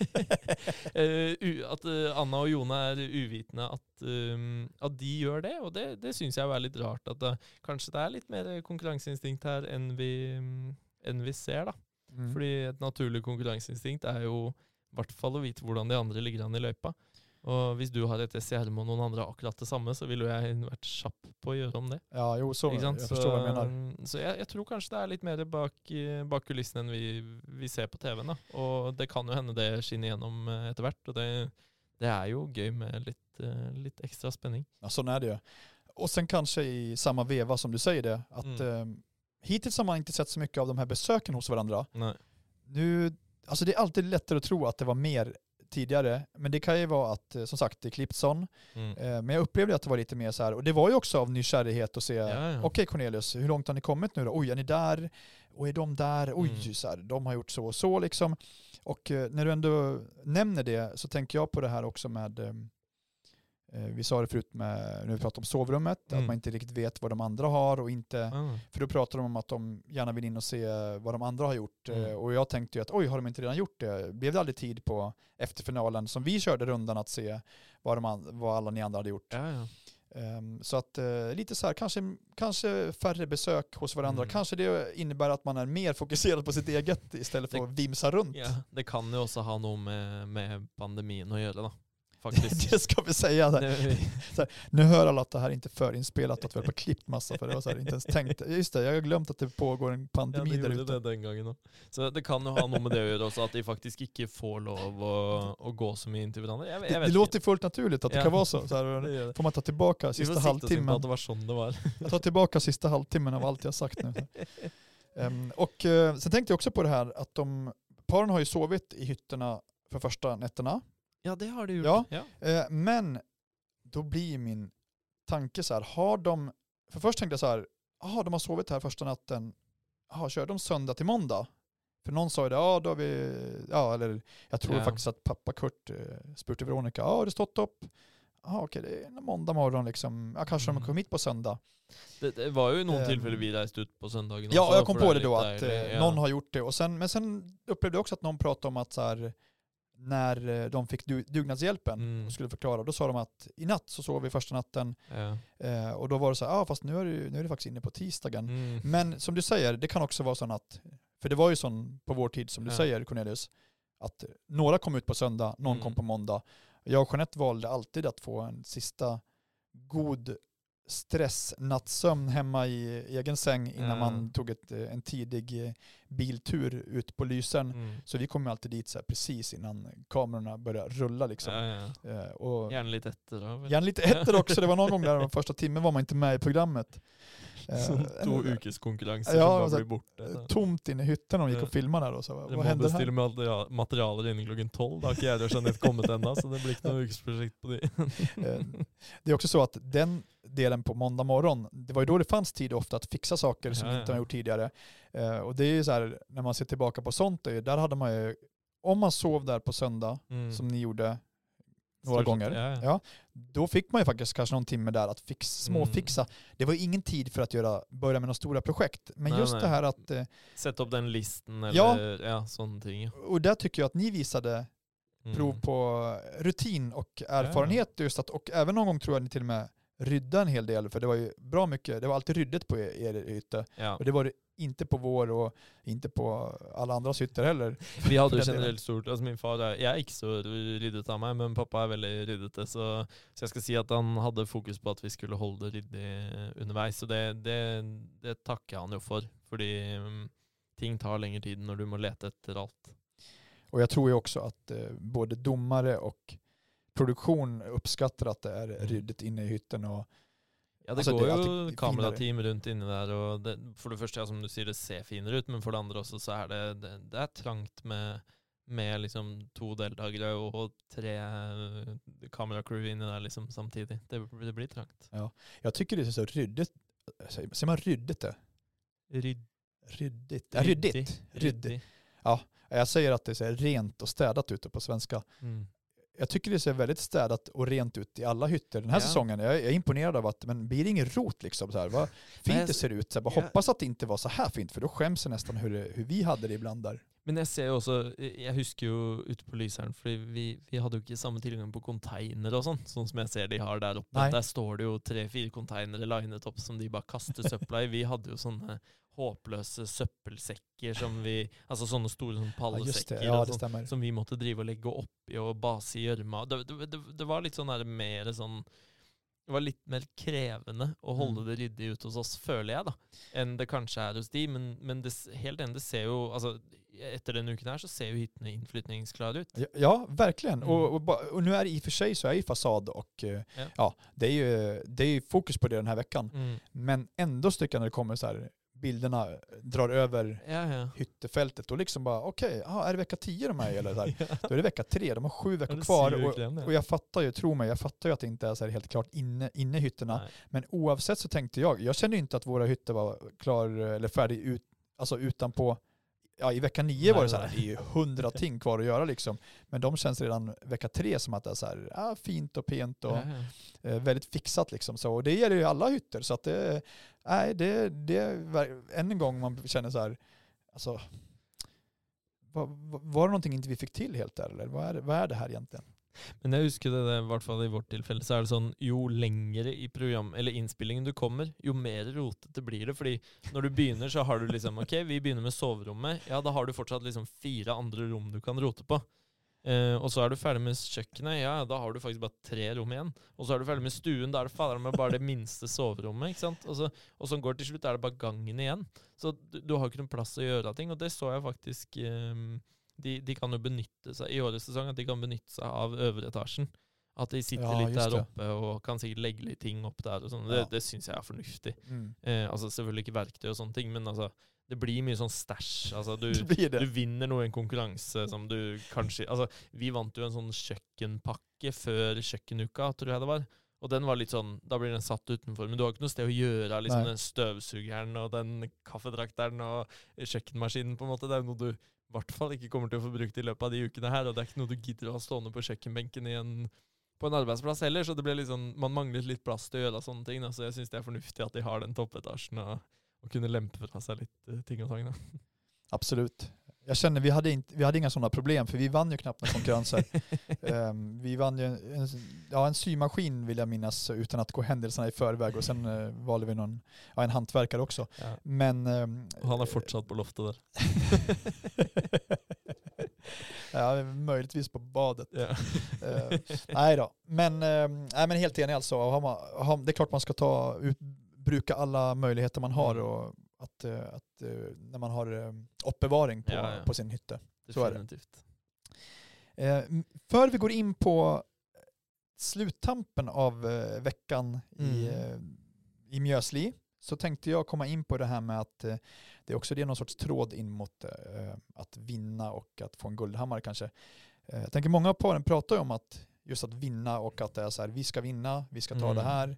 A: Att Anna och Jona är uvitna att de gör det, och det syns jag är väldigt rart att kanske det är lite mer konkurrensinstinkt här än vi ser då. För ett naturligt konkurrensinstinkt är ju i vart fall att veta hur de andra ligger an i løypa. Och hvis du har ett SCRM och någon andra akkurat det samme, så vill jag varit kjapp på att göra om det.
B: Ja, jo, så jag förstår vad jag menar.
A: Så jag tror kanske det är lite mer bak kulissen än vi ser på tvn då. Och det kan ju hända det skinner igenom efterhvert, och det är ju gøy med lite extra spänning.
B: Ja, så är det ju. Och sen kanske i samma veva som du säger det, att hittills har man inte sett så mycket av de här besöken hos varandra.
A: Nej.
B: Nu, alltså det är alltid lättare att tro att det var mer tidigare, men det kan ju vara att som sagt det är Clipson, men jag upplevde att det var lite mer så här, och det var ju också av nykärlighet att se okej, Cornelius, hur långt har ni kommit nu då? Oj, är ni där? Och är de där? Oj, så här, de har gjort så och så liksom. Och när du ändå nämner det så tänker jag på det här också med vi sa det förut när vi pratade om sovrummet, att man inte riktigt vet vad de andra har och inte, för då pratar de om att de gärna vill in och se vad de andra har gjort. Och jag tänkte ju att oj, har de inte redan gjort det? Blev det aldrig tid på efterfinalen som vi körde rundan att se vad alla ni andra hade gjort? Så att lite så här, kanske färre besök hos varandra. Kanske det innebär att man är mer fokuserad på sitt eget istället för att vimsa runt.
A: Ja, det kan ju också ha något med pandemin att göra då. faktiskt.
B: Det ska vi säga. Nu hör alla att det här inte är förinspelat, att vi har klippt massa, för det var så här, inte ens tänkt. Just det, jag har glömt att det pågår en pandemi där ute.
A: Ja, det gjorde det den gången då. Så det kan ju ha något med det att göra också, att de faktiskt inte får lov att gå så mycket in till varandra.
B: Det låter fullt naturligt att det kan vara så. Så här, får man ta tillbaka sista halvtimmen.
A: Att det var sån det var.
B: Jag tar tillbaka sista halvtimmen av allt jag sagt nu. Sen tänkte jag också på det här att paren har ju sovit i hytterna för första nätterna.
A: Ja, det har du gjort.
B: Ja. Men då blir min tanke så här, för först tänkte jag så här, de har sovit här första natten, kör de söndag till måndag? För någon sa ju det, då har vi, eller jag tror faktiskt att pappa Kurt spurte Veronica, har det stått upp? Okej, det är en måndag morgon liksom, kanske de kom hit på söndag.
A: Det var ju någon tillfälle vi reste ut på söndagen.
B: Ja, jag kom på det då att någon har gjort det. Men sen upplevde jag också att någon pratade om att så här, när de fick dugnadshjälpen och skulle förklara, då sa de att i natt så sov vi första natten. Och då var det så här, fast nu är det faktiskt inne på tisdagen. Men som du säger, det kan också vara så att, för det var ju sån på vår tid som du säger, Cornelius, att några kom ut på söndag, någon kom på måndag. Jag och Jeanette valde alltid att få en sista god nattsömn hemma i egen säng innan man tog en tidig biltur ut på Lysern. Så vi kom alltid dit så här, precis innan kamerorna började rulla liksom. Och
A: gärna lite efter då.
B: Gärna lite efter också. Det var någon gång där den första timmen var man inte med i programmet.
A: Som 2 ukes konkurrens som bara blir borta.
B: Tomt inne i hytten och gick och filmade där. Och så, vad hände här?
A: Det med materialet inne klockan 12. Då har jag och Jeanette kommit ända, så det blir inte något ukesprojekt på det.
B: Det är också så att den delen på måndag morgon, det var ju då det fanns tid ofta att fixa saker som inte har gjort tidigare. Och det är ju så här, när man ser tillbaka på sånt, där hade man ju, om man sov där på söndag, som ni gjorde några gånger, då fick man ju faktiskt kanske någon timme där att småfixa. Det var ju ingen tid för att börja med några stora projekt. Men det här att
A: sätta upp den listan eller sånt ting.
B: Och där tycker jag att ni visade prov på rutin och erfarenhet just att, och även någon gång tror jag ni till och med rydda en hel del, för det var ju bra mycket, det var alltid ryddet på er hytte. Och det var det inte på vår och inte på alla andras hytter heller.
A: Vi hade ju generellt stort, alltså min far jag är inte så ryddet av mig, men pappa är väldigt ryddet, så jag ska säga att han hade fokus på att vi skulle hålla det ryddigt underveis, så det tackar han ju för ting tar längre tid när du må leta efter allt. Och
B: jag tror ju också att både domare och produktion uppskattar att det är ryddigt inne i hytten. Och
A: det alltså går ju kamerateam runt inne där, och för det första, som du säger, det ser finare ut, men för det andra också så är det är trångt med liksom 2 deltagare och 3 kameracrew inne där liksom samtidigt. Det blir trångt.
B: Ja, jag tycker det är så ryddigt. Ser man ryddigt det? Ryddigt. Ryddigt. Ja, jag säger att det är rent och städat ute på svenska. Jag tycker det ser väldigt städat och rent ut i alla hytter den här säsongen. Jag är imponerad av att, men blir det ingen rot liksom så här? Vad fint det ser ut. Så här, hoppas att det inte var så här fint, för då skäms jag nästan hur vi hade det ibland där.
A: Men jag ser också, jag husker ju ute på Lysern, för vi hade ju inte samma tillgång på container och sånt, som jag ser de har där uppe. Där står det ju 3-4 container linet upp som de bara kastar söppla i. Vi hade ju sådana hopplösa söppelsäckar som vi, alltså sådana stora som pallsäckar som vi måste driva och lägga upp i och basa i görma. Det var lite sån där mer sån, det var lite mer krävande att hålla det ryddigt ut hos oss, följer jag då, än det kanske är hos de, men det, helt ändå ser ju, alltså efter den uken här så ser ju hytten inflyttningsklar ut.
B: Ja, verkligen. Och nu är det i och för sig så är ju fasad och det är ju fokus på det den här veckan. Men ändå stycken när det kommer så här, bilderna drar över hyttefältet och liksom bara okej, är det vecka 10 de här eller så här? Då är det vecka 3, de har 7 veckor kvar och jag fattar ju, tro mig, jag fattar ju att det inte är så här helt klart inne i hytterna. Nej. Men oavsett så tänkte jag kände ju inte att våra hytter var klar eller färdig ut, alltså utanpå. I vecka 9 var det så här, det är ju 100 ting kvar att göra liksom. Men de känns redan vecka 3 som att det är så här, fint och pent och väldigt fixat liksom. Så, och det gäller ju alla hytter, så att det är än en gång man känner så här, alltså var det någonting inte vi fick till helt där, eller vad är det här egentligen?
A: Men jag husker det, i hvert fall i vårt tillfälle, så är det sånn, jo längre i program, eller inspillingen du kommer, jo mer rotete blir det, fordi når du begynner så har du liksom, ok, vi begynner med soverommet, da har du fortsatt liksom 4 andre rom du kan rote på. Og så du ferdig med kjøkkenet, ja, da har du faktisk bare 3 rom igjen. Og så du ferdig med stuen, da det fader med bare det minste soverommet, ikke sant? Og så går det til slutt, det bare gangen igjen. Så du har ikke noen plass å gjøre ting, og det så jeg faktisk, de kan jo benytte seg, i årets sesong, at de kan benytte seg av øvre etasjen. At de sitter litt der oppe, og kan sikkert legge litt ting opp der, og sånn. Det synes jeg fornuftig. Altså selvfølgelig ikke verktøy og sånne ting, men altså, det blir mye sånn stæsj. Altså, du vinner noe i en konkurranse som du kanskje... Altså, vi vant jo en sånn kjøkkenpakke før kjøkkenuka, tror jeg det var. Og den var litt sånn, da blir den satt utenfor. Men du har ikke noe sted å gjøre liksom den støvsugeren og den kaffedrakteren og kjøkkenmaskinen, på en måte. Det er noe du i hvert fall ikke kommer til å få brukt i løpet av de ukene her, og det er ikke noe du gidder å ha stående på kjøkkenbenken på en arbeidsplass heller, så det ble litt sånn, man manglet litt plass til å gjøre sånne ting, så jeg synes det er fornuftig at de har den toppetasjen og kunne lempe fra sig lite ting och tag.
B: Absolut. Jag känner vi hade inga sådana problem för vi vann ju knappt några konkurrenser. Vi vann ju en symaskin vill jag minnas utan att gå händelserna i förväg och sen valde vi en hantverkare också. Ja. Men
A: och han har fortsatt på loftet där.
B: Ja, möjligtvis på badet. Ja. Nej då. Men helt enig alltså. Det är klart man ska bruka alla möjligheter man har och att när man har uppbevaring på sin hytte. Så
A: definitivt.
B: För vi går in på sluttampen av veckan i Mjösli så tänkte jag komma in på det här med att det är någon sorts tråd in mot att vinna och att få en guldhammare kanske. Jag tänker många paren pratar ju om att just att vinna och att det är så här, vi ska vinna, vi ska ta det här.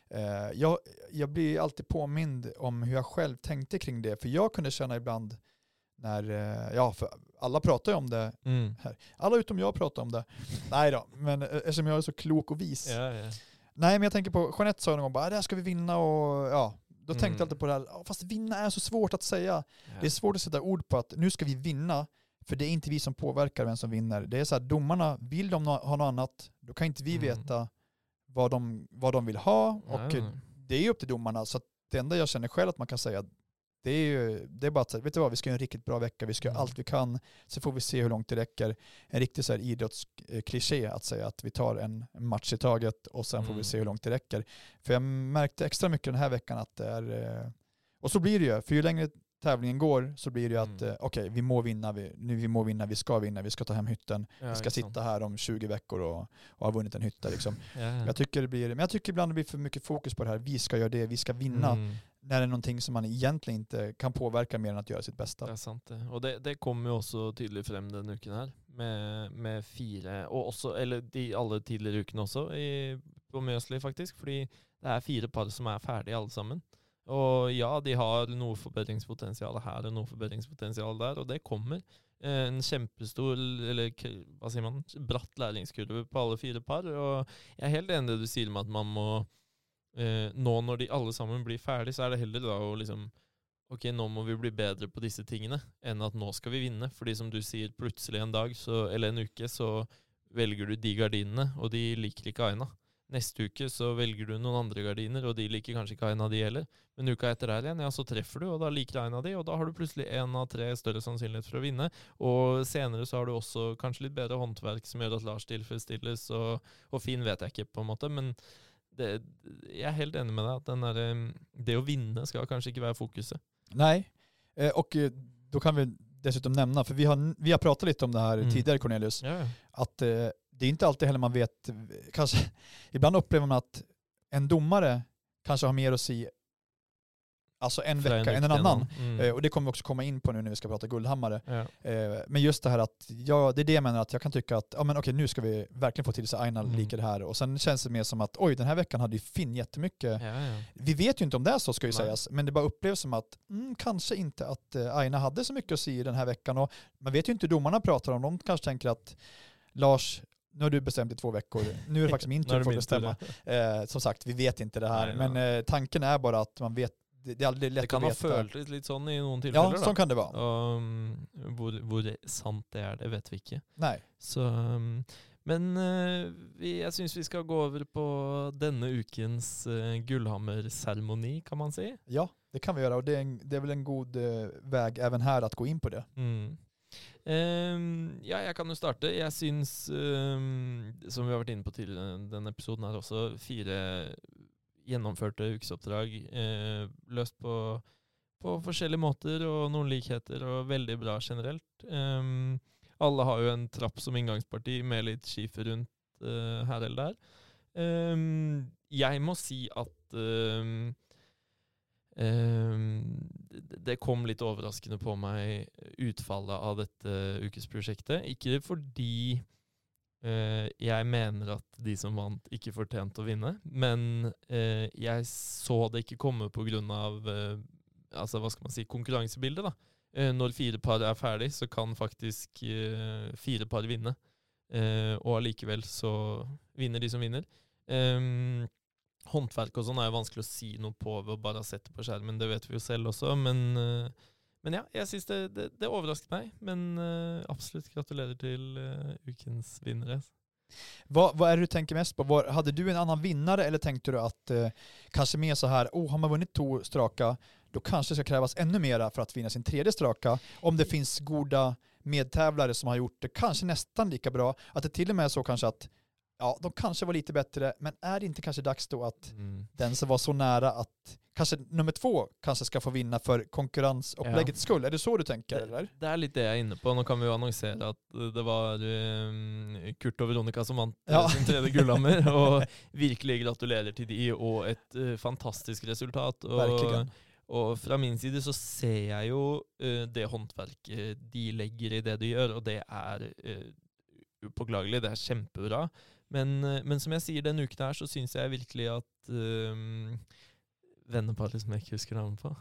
B: Jag blir alltid påmind om hur jag själv tänkte kring det. För jag kunde känna ibland när, för alla pratar ju om det här. Alla utom jag pratar om det. Nej då, men eftersom jag är så klok och vis. Nej, men jag tänker på, Jeanette sa någon gång bara, där ska vi vinna och då tänkte jag alltid på det här, fast vinna är så svårt att säga. Det är svårt att sätta ord på att nu ska vi vinna, för det är inte vi som påverkar vem som vinner. Det är så här, domarna, vill de ha något annat, då kan inte vi veta vad de vill ha, och det är ju upp till domarna. Så att det enda jag känner själv att man kan säga, det är bara att, vet du vad, vi ska göra en riktigt bra vecka, vi ska göra allt vi kan, så får vi se hur långt det räcker. En riktig så här idrottskliché att säga att vi tar en match i taget och sen får vi se hur långt det räcker. För jag märkte extra mycket den här veckan att det är, och så blir det ju, för ju längre tävlingen går så blir det ju att okej, vi må vinna, vi ska vinna, vi ska ta hem hytten, vi ska sitta här om 20 veckor och ha vunnit en hytta liksom. Jag tycker ibland det blir för mycket fokus på det här, vi ska göra det, vi ska vinna, när det är någonting som man egentligen inte kan påverka mer än att göra sitt bästa.
A: Det är sant det. Och det kommer ju också tydligt fram den uken här med 4 och också, eller alla tidigare uken också på Mjösli faktiskt, för det är 4 par som är färdiga alla sammen. Og ja, de har noe forbedringspotential her og noe forbedringspotential der, og det kommer. En kjempestor, eller hva sier man, bratt læringskurve på alle 4 par, og jeg er helt enig i det du sier med at man må, nå når de alle sammen blir ferdig, så er det heller da å liksom, ok, nå må vi bli bedre på disse tingene, enn at nå skal vi vinne, fordi som du sier, plutselig en dag, eller en uke, så velger du de gardinene, og de liker ikke Aina. Neste uke så velger du noen andre gardiner, og de liker kanskje ikke en av de heller. Men uka etter der igjen, så treffer du, og da liker en av de, og da har du plutselig 1 av 3 større sannsynlighet for å vinne. Og senere så har du også kanskje litt bedre håndverk som gjør at Lars tilfredsstilles, og fin vet jeg ikke på en måte, men jeg er helt enig med deg at det å vinne skal kanskje ikke være fokuset.
B: Nej, och då kan vi dessutom nämna, för vi har pratat lite om det här tidigare, Cornelius, att det är inte alltid heller man vet, kanske ibland upplever man att en domare kanske har mer att säga alltså en vecka än en annan. Och det kommer vi också komma in på nu när vi ska prata guldhammare. Men just det här att det är det jag menar, att jag kan tycka att men okej, nu ska vi verkligen få till sig Aina lika det här, och sen känns det mer som att oj, den här veckan hade ju Finn jättemycket. Vi vet ju inte om det är så, ska ju sägas, men det bara upplevs som att kanske inte att Aina hade så mycket att säga den här veckan, och man vet ju inte hur domarna pratar om. De kanske tänker att Lars, nu har du bestämt i 2 veckor. Nu är det faktiskt min tur för att bestämma. Som sagt, vi vet inte det här. Men tanken är bara att man vet. Det är aldrig lätt att veta.
A: Det kan ha følt litt sånn i noen tilfeller.
B: Ja, sånn kan det være.
A: Hvor sant det vet vi ikke.
B: Nej.
A: Så, men jeg synes vi skal gå over på denne ukens guldhammer-seremoni, kan man si.
B: Ja, det kan vi göra, och det är väl en god väg även här att gå in på det.
A: Ja, jeg kan jo starte. Jeg synes, som vi har vært inne på tidligere i denne episoden her også, 4 gjennomførte ukesoppdrag, løst på forskjellige måter, og noen likheter, og veldig bra generelt. Alle har jo en trapp som inngangsparti med litt skifer rundt her eller der. Jeg må si at det kom litt overraskende på meg utfallet av dette ukesprosjektet. Ikke fordi jeg mener at de som vant ikke fortjente å vinne, men jeg så det ikke komme på grunn av altså, hva skal man si, konkurransebildet da. Når 4 par er ferdig, så kan faktisk 4 par vinne. Og allikevel så vinner de som vinner. Håndverk og sånn er jo vanskelig å si noe på ved å bare sette på skjermen, det vet vi jo selv også, men ja, jeg synes det overrasket meg, men absolutt gratulerer til ukens vinnere.
B: Vad är det du tänker mest på? Hade du en annan vinnare eller tänkte du att kanske mer så här, har man vunnit 2 straka, då kanske det ska krävas ännu mera för att vinna sin 3:e straka, om det finns goda medtävlare som har gjort det kanske nästan lika bra, att det till och med är så kanske att ja, de kanske var lite bättre, men är det inte kanske dags då att den som var så nära att kanske nummer 2 kanske ska få vinna för konkurrensuppläggets skull? Är det så du tänker, eller?
A: Det är lite det jag är inne på. Nå kan vi jo annonsere at det var Kurt og Veronica som vant sin 3. gullhammer, og virkelig gratulerer til de, og et fantastisk resultat. Og fra min side så ser jeg jo det håndverket de legger i det de gjør, og det er upåklagelig, det er kjempebra. Men som jeg sier denne uken her, så synes jeg virkelig at venneparet som jeg ikke husker navnet på.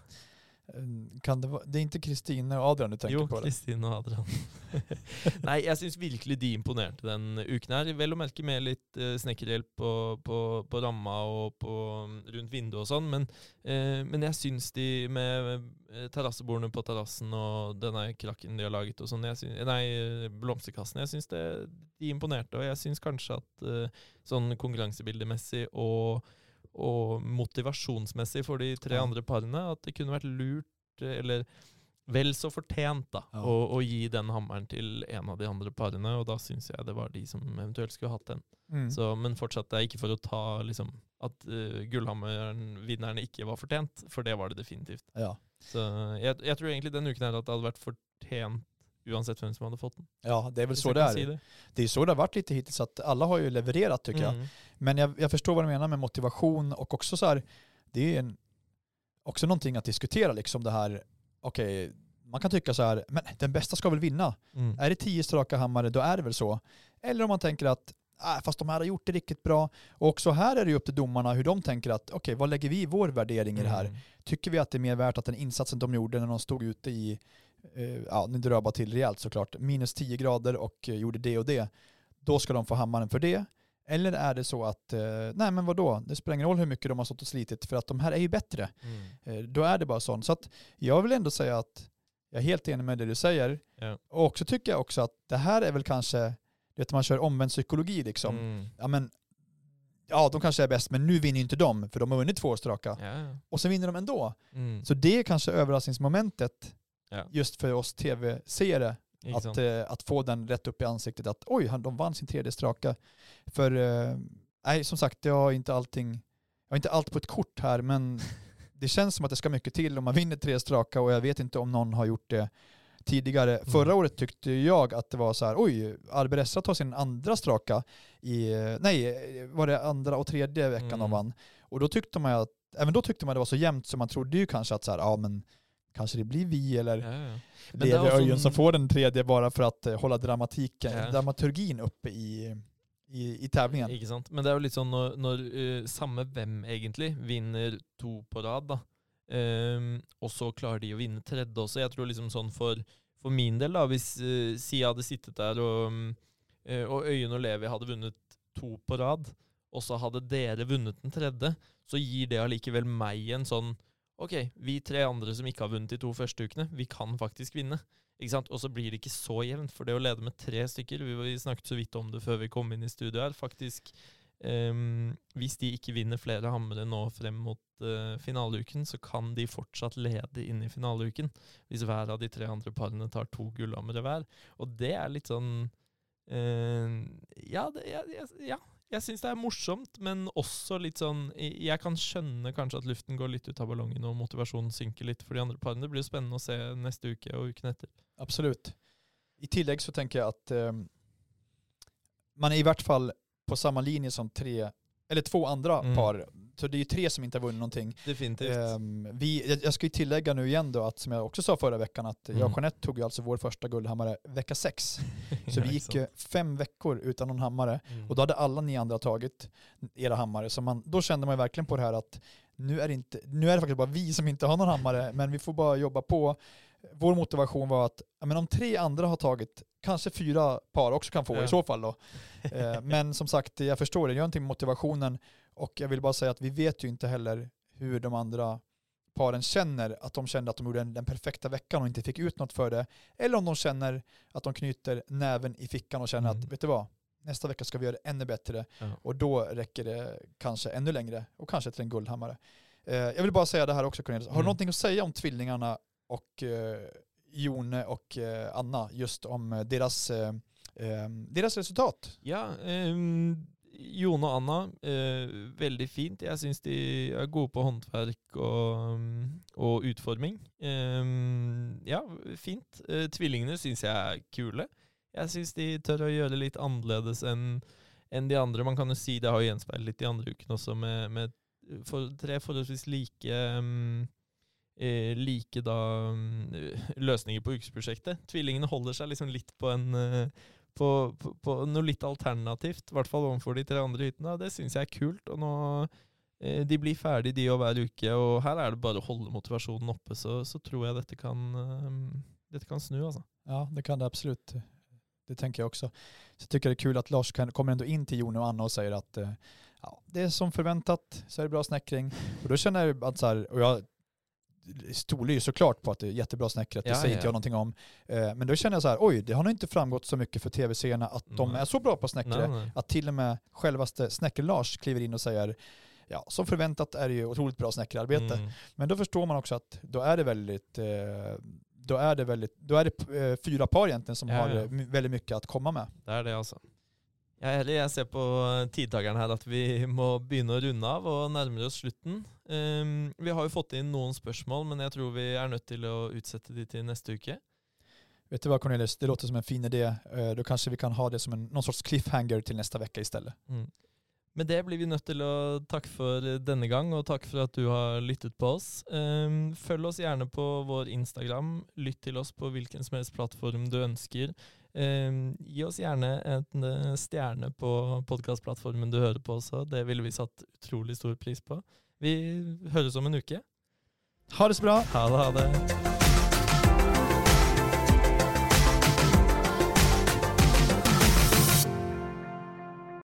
B: Det er ikke Kristine og Adrian du tenker på det?
A: Jo, Kristine og Adrian. Nei, jeg synes virkelig de imponerte den uken her. Vel å merke med litt snekkerhjelp på ramma og rundt vinduet og sånn, men jeg synes de med terrassebordene på terrassen og denne krakken de har laget og sånn, blomsterkassen, jeg synes de imponerte, og jeg synes kanskje at sånn konkurransebildemessig og motivasjonsmessig for de 3 andre parene, at det kunne vært lurt, eller vel så fortjent da, å gi den hammeren til en av de andre parene, og da synes jeg det var de som eventuelt skulle hatt den. Så, men fortsatt det er ikke for å ta liksom, at gullhammeren-vinnerne ikke var fortjent, for det var det definitivt.
B: Ja.
A: Så jeg tror egentlig den uken her at det hadde vært fortjent uansett hvem som hadde fått den.
B: Ja, det är väl så det är. Det är så det har varit lite hittills, att alla har ju levererat tycker jag. Men jag förstår vad du menar med motivation, och också så här, det är också någonting att diskutera liksom det här, okej, man kan tycka så här, men den bästa ska väl vinna. Är det 10 straka hammare, då är det väl så. Eller om man tänker att fast de här har gjort det riktigt bra. Och också här är det ju upp till domarna hur de tänker att okej, vad lägger vi i vår värdering i det här? Tycker vi att det är mer värt att den insatsen de gjorde när de stod ute i nu drar jag bara till rejält såklart, minus 10 grader och gjorde det och det, då ska de få hammaren för det? Eller är det så att nej men vadå, det spelar ingen roll hur mycket de har stått och slitit, för att de här är ju bättre. Då är det bara sånt. Så att jag vill ändå säga att jag är helt enig med det du säger. Och också tycker jag också att det här är väl kanske, vet man kör omvänd psykologi liksom. Ja, de kanske är bäst, men nu vinner inte de, för de har vunnit 2 straka. Och så vinner de ändå. Så det är kanske överraskningsmomentet just för oss tv-seere, att få den rätt upp i ansiktet, att oj, de vann sin 3:e straka. För nej, som sagt, jag har inte allt på ett kort här, men det känns som att det ska mycket till om man vinner 3 straka, och jag vet inte om någon har gjort det tidigare. Förra året tyckte jag att det var så här, oj, Arberessa tar sin 2:a straka var det 2:a och 3:e veckan de vann. Och då tyckte man även då tyckte man det var så jämnt, så man trodde ju kanske att så här, ja men kanske det blir vi eller Levi Örjen som får den 3:e bara för att hålla dramaturgin uppe i tävlingen.
A: Ikke sant? Men det er jo litt sånn når samme hvem egentlig vinner 2 på rad da, og så klarer de å vinne 3. også. Jeg tror liksom sånn for min del da, hvis Sia hadde sittet der og Øyen og Levi hadde vunnet 2 på rad, og så hadde dere vunnet den 3., så gir det allikevel meg en sånn, ok, vi 3 andre som ikke har vunnet de 2 første ukene, vi kan faktisk vinne. Ikke sant? Og så blir det ikke så jevnt, for det å lede med 3 stykker, vi snakket så vidt om det før vi kom inn i studio her, faktisk hvis de ikke vinner flere hammere nå frem mot finaleuken, så kan de fortsatt lede inn i finaleuken, hvis hver av de 3 andre parene tar 2 gullhammere hver. Og det er litt sånn jeg synes det er morsomt, men også litt sånn, jeg kan skjønne kanskje at luften går litt ut av ballongen og motivasjonen synker litt for de andre parene. Det blir spennende å se neste uke og uken etter.
B: Absolut. I tillägg så tänker jag att man är i vart fall på samma linje som 2 andra par. Så det är ju 3 som inte har vunnit någonting.
A: Definitivt.
B: Jag ska ju tillägga nu igen då att, som jag också sa förra veckan, att jag och Jeanette tog ju alltså vår första guldhammare vecka 6. Så vi gick 5 veckor utan någon hammare. Och då hade alla ni andra tagit era hammare. Så då kände man verkligen på det här att nu är det faktiskt bara vi som inte har någon hammare, men vi får bara jobba på. Vår motivation var att om 3 andra har tagit, kanske 4 par också kan få i så fall då. Men som sagt, jag förstår det. Jag har någonting med motivationen, och jag vill bara säga att vi vet ju inte heller hur de andra paren känner, att de kände att de gjorde den perfekta veckan och inte fick ut något för det, eller om de känner att de knyter näven i fickan och känner att, vet du vad, nästa vecka ska vi göra det ännu bättre, och då räcker det kanske ännu längre och kanske till en guldhammare. Jag vill bara säga det här också, Cornelius. Har du någonting att säga om tvillingarna och Jone och Anna, just om deras resultat?
A: Ja, Jone og Anna, veldig fint. Jeg synes de er gode på håndverk og utforming. Ja, fint. Tvillingene synes jeg er kule. Jeg synes de tør å gjøre litt annerledes enn de andre. Man kan jo si det har jo gjenspeilet litt de andre ukene også med 3 forholdsvis like da løsninger på ukesprosjektet. Tvillingene holder seg liksom litt på på noe litt alternativt, i hvert fall overfor de 3 andre hyttene. Det synes jeg er kult, og nå de blir ferdig de og hver uke, og her er det bare å holde motivasjonen oppe, så tror jeg dette kan snu, alltså.
B: Ja, det kan det absolut. Det tänker jag också. Så jag tycker det är kul att Lars kommer ändå in till Jone och Anna och säger att det är som förväntat, så är det bra snäckring. Och då känner jag att så här, och jag stolar ju såklart på att det är jättebra snäckret, det säger inte jag någonting om. Men då känner jag så här, oj, det har nog inte framgått så mycket för tv-serierna att de är så bra på snäckre, att till och med självaste Snäcker-Lars kliver in och säger, ja, som förväntat är det ju otroligt bra snäckerarbete. Men då förstår man också att då är det 4 par egentligen som har väldigt mycket att komma med.
A: Det är det alltså. Jeg ser på tidtageren her at vi må begynne å runde av og nærmere oss slutten. Vi har jo fått inn noen spørsmål, men jeg tror vi er nødt til å utsette de til neste uke.
B: Vet du vad, Cornelius? Det låter som en fin idé. Då kanske vi kan ha det som någon sorts cliffhanger till nästa vecka istället.
A: Med det blir vi nødt til å takke for denne gang, og takk for at du har lyttet på oss. Følg oss gjerne på vår Instagram. Lytt til oss på hvilken som helst plattform du ønsker. Gi oss gjerne en stjerne på podcastplattformen du hører på også. Det ville vi satt utrolig stor pris på. Vi høres om en uke.
B: Ha det så bra.
A: Ha det.